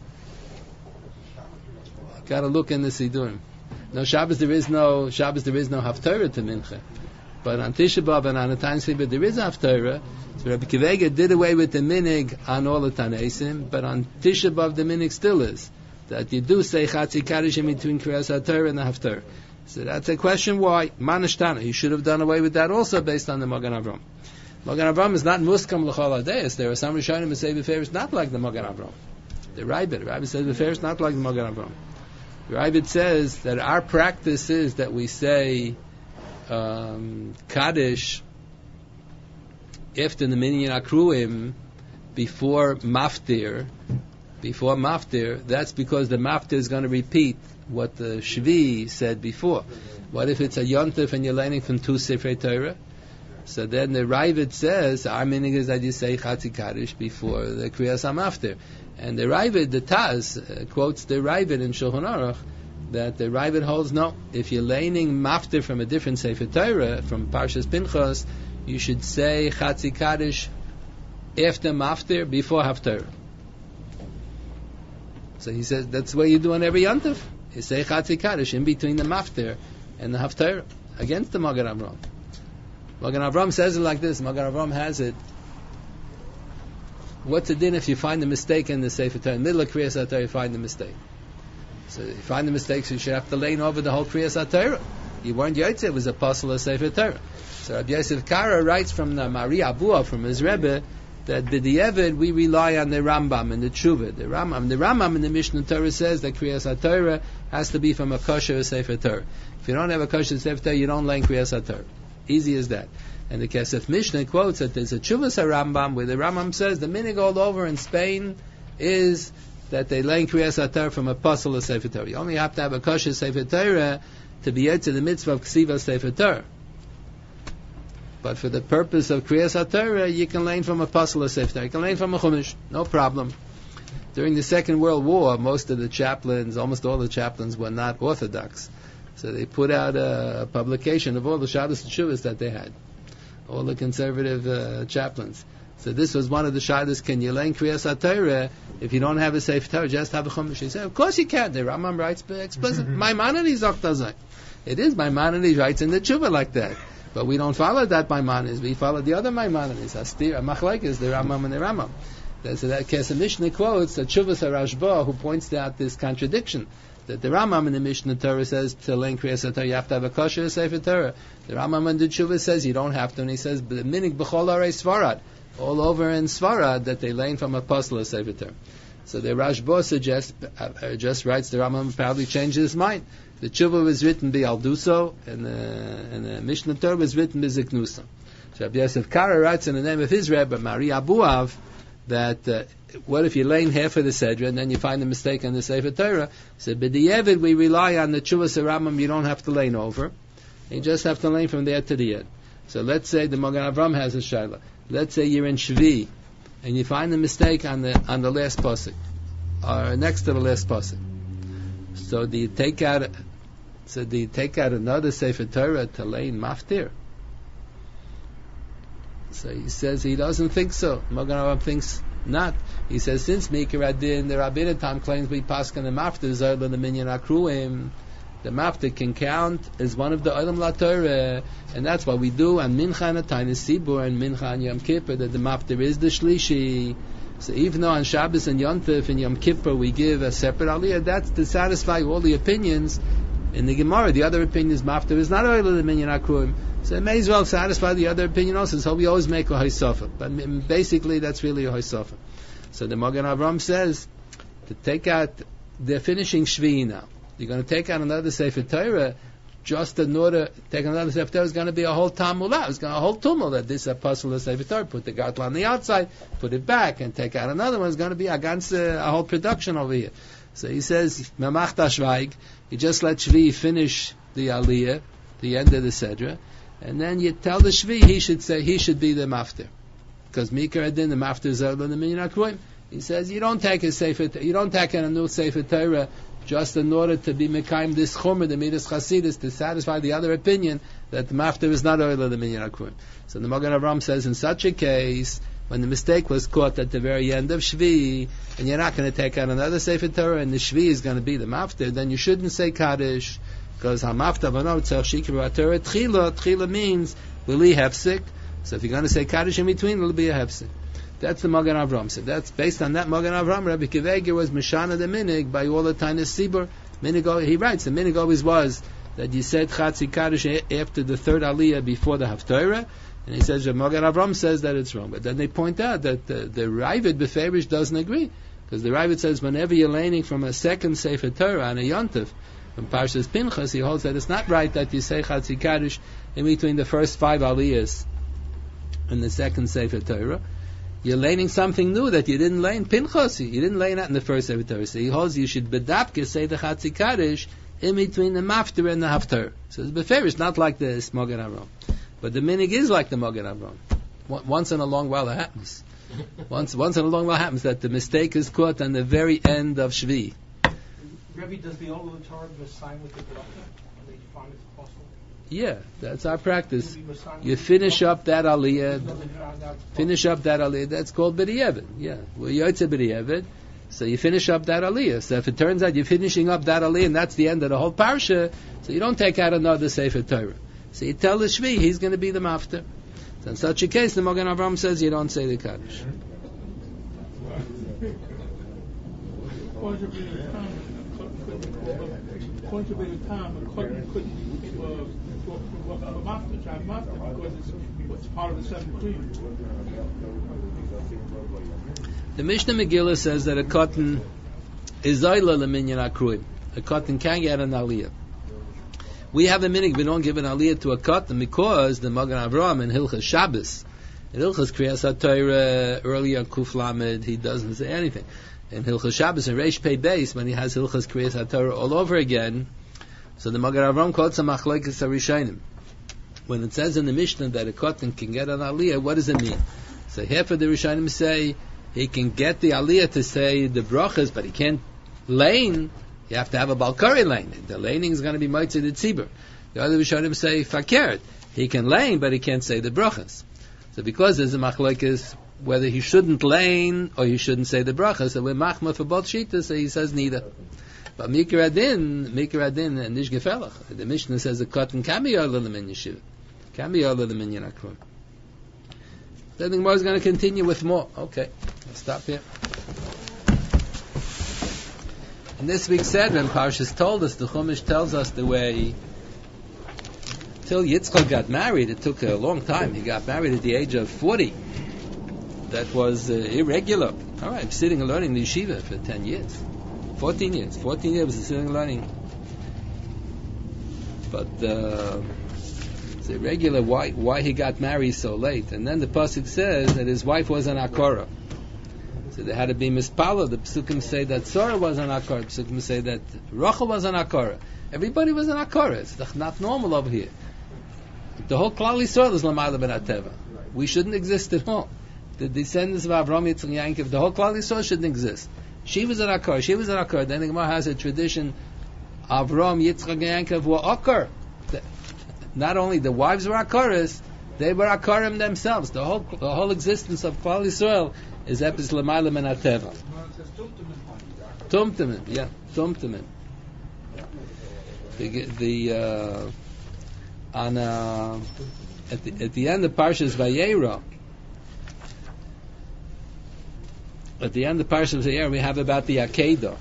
Speaker 1: Got to look in the sidurim. No Shabbos there is no Shabbos there is no haftarah to mincha, but on Tisha B'Av and on a tiny sibur there is haftarah. So Rabbi Kiveger did away with the minig on all the Tanaisim, but on Tisha B'Av the minig still is that you do say chatzi kaddish in between kriyas haTorah and the haftarah. So that's a question why manashtana. You should have done away with that also based on the Magen Avraham. Magen Avraham is not muskam l'chol hadayis. There are some Rishonim who say b'ferish not like the Magen Avraham. The Rabbit, the Rabbit says b'ferish not like the Magen Avraham. The Rabbit says that our practice is that we say um, kaddish after the minyan akruim before maftir. Before maftir, that's because the maftir is going to repeat what the shvi said before. What if it's a yontif and you're learning from two sefer Torah? So then the Ravid says, our meaning is that you say Chatzi Kaddish before the Kriyas HaMaftir. And the Ravid, the Taz, uh, quotes the Ravid in Shulchan Aruch, that the Ravid holds, no, if you're laning Maftir from a different Sefer Torah, from Parshas Pinchas, you should say Chatzi Kaddish after Maftir, before Haftarah. So he says, that's what you do on every Yontif. You say Chatzi Kaddish in between the Maftir and the Haftarah, against the Magen Avraham. Magen Avraham says it like this. Magen Avraham has it. What's the din if you find a mistake in the Sefer Torah? In the middle of Kriyas HaTorah, you find the mistake. So if you find the mistake, so you should have to lane over the whole Kriyas HaTorah. You weren't Yotze, it was a apostle of Sefer Torah. So Rabbi Yosef Kara writes from the Mari Abua, from his Rebbe, that b'di'evid we rely on the Rambam and the Tshuva. The Rambam, the Rambam in the Mishnah Torah says that Kriyas HaTorah has to be from a kosher Sefer Torah. If you don't have a kosher Sefer Torah, you don't learn Kriyas HaTorah. Easy as that. And the Kesef Mishnah quotes that there's a Tshuvas HaRambam where the Rambam says the minig all over in Spain is that they learn Kriyas HaTorah from a apostle of Sefer Torah. You only have to have a kosher Sefer Torah to be yet to the mitzvah of Ksiva Sefer Torah. But for the purpose of Kriyas HaTorah, you can learn from a apostle of Sefer Torah. You can learn from a Chumash, no problem. During the Second World War, most of the chaplains, almost all the chaplains, were not Orthodox. So they put out a, a publication of all the Shabbos Teshuvas that they had, all the conservative uh, chaplains. So this was one of the Shabbos, can you learn Kriyas HaTorah if you don't have a Sefer Torah, just have a Chumash? He said, of course you can. The Rambam writes explicit. Maimonides Ochtazai. It is Maimonides writes in the Tshuva like that. But we don't follow that Maimonides. We follow the other Maimonides. Astir, Machlekes, the Rambam and the Rambam. So that Kesef Mishnah quotes the Tshuvas HaRashba, who points out this contradiction. That the Rambam in the Mishnah Torah says to learn Kriyas HaTorah you have to have a kosher Sefer Torah. The Rambam in the Tshuva says you don't have to, and he says the minig b'chol arei Sfarad, all over in Sfarad, that they learn from apostle of Sefer Torah. So the Rashba suggests, uh, just writes the Rambam probably changed his mind. The Tshuva was written by Alduso, and the, and the Mishnah Torah was written by Ziknusa. So Rabbi Yosef Kara writes in the name of his Rebbe, Mari Abuav, that uh, what if you lane half of the Sedra and then you find a mistake on the Sefer Torah? So b'di'evid we rely on the Tshuvas HaRambam, you don't have to lane over. You just have to lane from there to the end. So let's say the Magen Avram has a shayla. Let's say you're in Shvi, and you find a mistake on the on the last pasuk, or next to the last pasuk. So do you take out so do you take out another Sefer Torah to lane maftir? So he says he doesn't think so. Magen Avram thinks not. He says since Mikra Adin, the Rabbeinu Tam claims we paskin the maftir zayla the minyan akruim. The maftir can count as one of the Olam La Torah, and that's what we do on Mincha and Tainis Sibur and Mincha and Yom Kippur, that the maftir is the Shlishi. So even though on Shabbos and Yom Tov and Yom Kippur we give a separate aliyah, that's to satisfy all the opinions. In the Gemara, the other opinion is maftir is not Olam the minyan akruim. So it may as well satisfy the other opinion also. So we always make a Hoysofa. But basically that's really a Hoysofa. So the Magen Avram says to take out, they're finishing Shvi now. You're going to take out another Sefer Torah, just in order, take another Sefer Torah is going to be a whole Tamula. It's going to a whole tumult that this apostle of Sefer Torah, put the Gartel on the outside, put it back, and take out another one. It's going to be a, ganze, a whole production over here. So he says, Memach Tashvaig, you just let Shvi finish the Aliyah, the end of the Sedra, and then you tell the Shvi he should say, he should be the Maftir. Because Mikra Adin, the Maftir is the Minyan Akroim. He says, you don't take a Sefer, you don't take a new Sefer Torah just in order to be Mekayim this Chomer, the Midas Chasidus, to satisfy the other opinion that the Maftir is not Oila the Minyan Akroim. So the Magen Avram says, in such a case, when the mistake was caught at the very end of Shvi, and you're not going to take out another Sefer Torah, and the Shvi is going to be the Maftir, then you shouldn't say Kaddish, because HaMaftir V'no Tzach Shikra Torah Tchila, Tchila means, will he hefsik? So if you're going to say Kaddish in between, it'll be a hefsik. That's the Magen Avram. So that's based on that Magen Avram. Rabbi Kiveger was Mishana the Minig by all the Tainis Sibur. Minig, he writes, the Minig always was that you said Chatzi Kaddish after the third Aliyah before the Haftorah. And he says, Magen Avram says that it's wrong. But then they point out that the, the Ravid Beferish doesn't agree. Because the Ravid says whenever you're laning from a second Sefer Torah on a Yontif, from Parshas Pinchas, he holds that it's not right that you say Chatzi Kaddish in between the first five Aliyahs and the second Sefer Torah. You're laning something new that you didn't lane Pinchas. You didn't lane that in the first Sefer Torah. So he holds you should bedapke say the Chatzi Kaddish in between the Maftir and the Haftar. So the Beferish not like the Magen Avram. But the minig is like the Magen Avram. Once in a long while it happens. Once, once in a long while it happens that the mistake is caught on the very end of Shvi.
Speaker 10: Rebbe, does the Olam of Torah sign with the Bracha when they define it as possible?
Speaker 1: Yeah, that's our practice. You finish up that aliyah, finish up that aliyah. That's called b'di'evid. Yeah, well, yotze b'di'evid. So you finish up that aliyah. So if it turns out you're finishing up that aliyah and that's the end of the whole parsha, so you don't take out another Sefer Torah. So you tell the Shvi he's going to be the maftir. So in such a case, the Magen Avram says you don't say the Kaddish.
Speaker 6: according to the time, a cotton couldn't uh, have a master, child master, because it's, it's part of the seven cream.
Speaker 1: The Mishnah Megillah says that a cotton is Zayla Leminyan Akruim. A cotton can get an aliyah. We have a minig, we don't give an aliyah to a cotton because the Magen Avraham in Hilchas Shabbos, in Hilchas Kriyas HaTorah, earlier on Kuf Lamed, he doesn't say anything. In Hilchas Shabbos, in Reish Pei Beis, when he has Hilchas Kriyas HaTorah all over again, so the Magen Avraham quotes a Machlokes HaRishonim. When it says in the Mishnah that a cotton can get an aliyah, what does it mean? So half of the Rishonim say he can get the aliyah to say the brachas, but he can't lane. You have to have a balkari lane. The laning is going to be motzei the tzibur. The other Rishonim say fakert. He can lane, but he can't say the brachas. So because there's a machlokes whether he shouldn't lane or he shouldn't say the brachas, so we're machma for both shitas, so he says neither. But Mikra Adin, Mikra Adin, and Nish Gefelach, the Mishnah says a cotton can be yola l'min yeshiva, can be yola l'min yanakrum. Then the Gemara is going to continue with more. Okay, I'll stop here. And this week said when Parshas told us, the Chumash tells us the way till Yitzchak got married, it took a long time. He got married at the age of forty. That was uh, irregular. All right, sitting and learning the yeshiva for ten years. fourteen years. fourteen years of sitting and learning. But uh, it's irregular why, why he got married so late. And then the Pasuk says that his wife was an Akora. So they had to be mispala. The Psukim say that Sarah was an Akora. The Psukim say that Rachel was an Akora. Everybody was an Akora. It's not normal over here. The whole Klal Yisrael is Lamayla ben Ateva. We shouldn't exist at all. The descendants of Avraham, Yitzchak, Yankov, the whole Klal Yisrael shouldn't exist. She was an Akor. She was an Akor. Then the Gemara has a tradition. Avraham, Yitzchak, Yankov were Akor. Not only the wives were Akoras, they were Akorim themselves. The whole the whole existence of Klal Yisrael is Epis L'mayla min Ateva. Tumtumim, yeah, Tumtumim. The the uh, on uh, at the at the end of Parshas Vayera. At the end of Parshas Vayera, we have about the Akedah.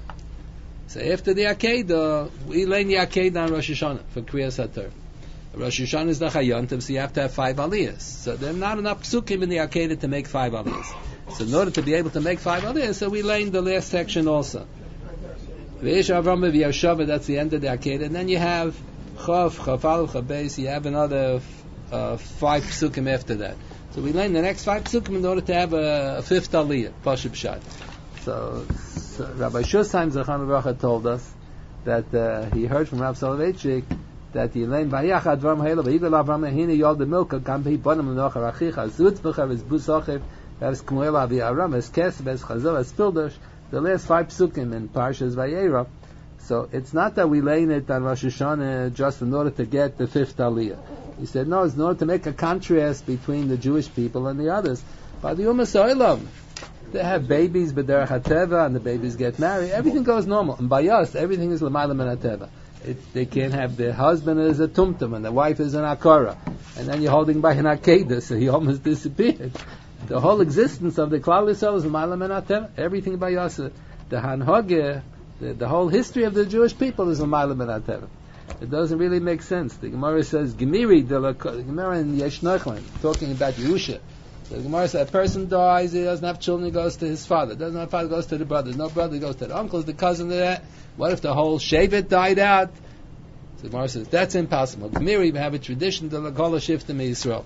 Speaker 1: So after the Akedah, we learn the Akedah on Rosh Hashanah for Kriyas HaTorah. Rosh Hashanah is the Chayontim, so you have to have five aliyahs. So there are not enough psukim in the Akedah to make five aliyahs. So in order to be able to make five aliyahs, so we learn the last section also. V'yesh Avram v'Yashava, that's the end of the Akedah. And then you have Chav, Chaval, Chabeis, you have another uh, five psukim after that. So we learn the next five psukim in order to have a, a fifth aliyah, Pashub Shad. So, so Rabbi Shusheim Zechron Baruch told us that uh, he heard from Rav Soloveitchik that he learned Vayach Advam Hayla Vayigdal Avram Hine Yol the Milka Kam He Bonam L'Nochar Achicha Zutz B'Chav Es Busachiv Es Kmuel Avi Aram Es Kesef Es Chazor Es Pildosh, the last five psukim in Parshas Vayera. So it's not that we learn it on Rosh Hashanah just in order to get the fifth aliyah. He said no, it's in order to make a contrast between the Jewish people and the others. By the Umas Olam, they have babies, but they're Hateva, and the babies get married. Everything goes normal. And by us, everything is L'mayla min Hateva. They can't have their husband as a tumtum and the wife is an akara, and then you're holding by an akedah, so he almost disappeared. The whole existence of the Klal Yisrael is L'mayla min Hateva. Everything by us, the Hanhage, the, the whole history of the Jewish people is L'mayla min Hateva. It doesn't really make sense. The Gemara says Gemiri, the Gemara in Yesh Nochlan, talking about Yerusha. So the Gemara says a person dies, he doesn't have children, he goes to his father. Doesn't have father, goes to the brothers. No brother, goes to the uncles, the cousin, the that. What if the whole Shevet died out? So the Gemara says that's impossible. Gemiri, we have a tradition to call a shift in Israel.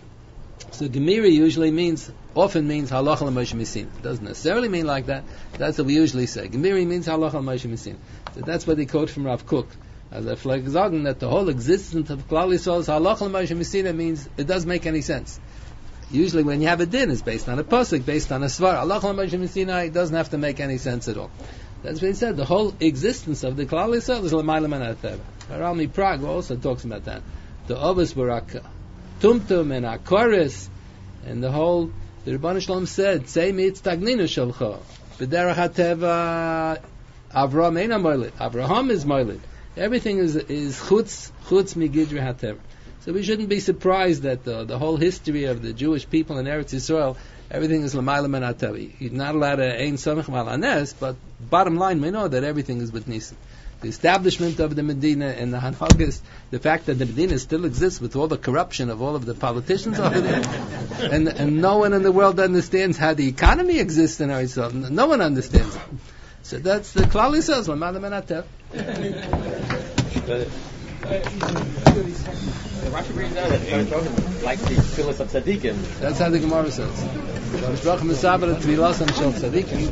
Speaker 1: So Gemiri usually means, often means Halacha l'Moshe Misin. It doesn't necessarily mean like that. That's what we usually say. Gemiri means Halacha l'Moshe Misin. So that's what they quote from Rav Kook. As a flag sagen that the whole existence of Klal Yisrael is Halacha l'Moshe Misin, means it doesn't make any sense. Usually when you have a din, it's based on a pasuk, based on a svar. Halacha l'Moshe Misin, it doesn't have to make any sense at all. That's what he said. The whole existence of the Klal Yisrael is L'mayla min Hateva. Rami Prague also talks about that. The Ovos were Tumtum and Akoris, and the whole, the Rebbeinu Shalom said, Say mitz tagninu shalcha. B'derech Hateva, Avraham eina moilid. Avraham is moilid. Everything is is chutz chutz migidri Hateva. So we shouldn't be surprised that the, the whole history of the Jewish people in Eretz Yisrael, everything is l'mayla min atavi. You're not allowed to ein samech mal anes, but bottom line, we know that everything is with Nisan. The establishment of the Medina and the Hanhagas, the fact that the Medina still exists with all the corruption of all of the politicians over there, and and no one in the world understands how the economy exists in Eretz Yisrael. No one understands it. So that's the Klal Yisrael, l'mayla min atav.
Speaker 3: The Rashi brings down that Baruch Hu likes the tefillas of tzaddikim.
Speaker 1: That's how the Gemara says. Baruch Hu mesaber tefillas and shel tzaddikim.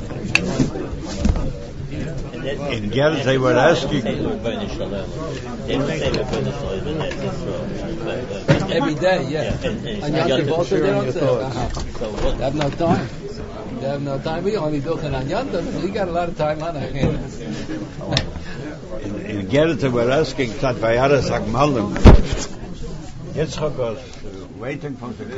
Speaker 5: In Gers they were asking
Speaker 1: every day, yeah. And Yom Tov also they don't say. Uh-huh. They have no time. They have no time. We only do it on Yom Tov. We got a lot of time on our hands.
Speaker 5: In, in Gers they were asking Tzad Vayaras Agmalim. Yitzchak was waiting for the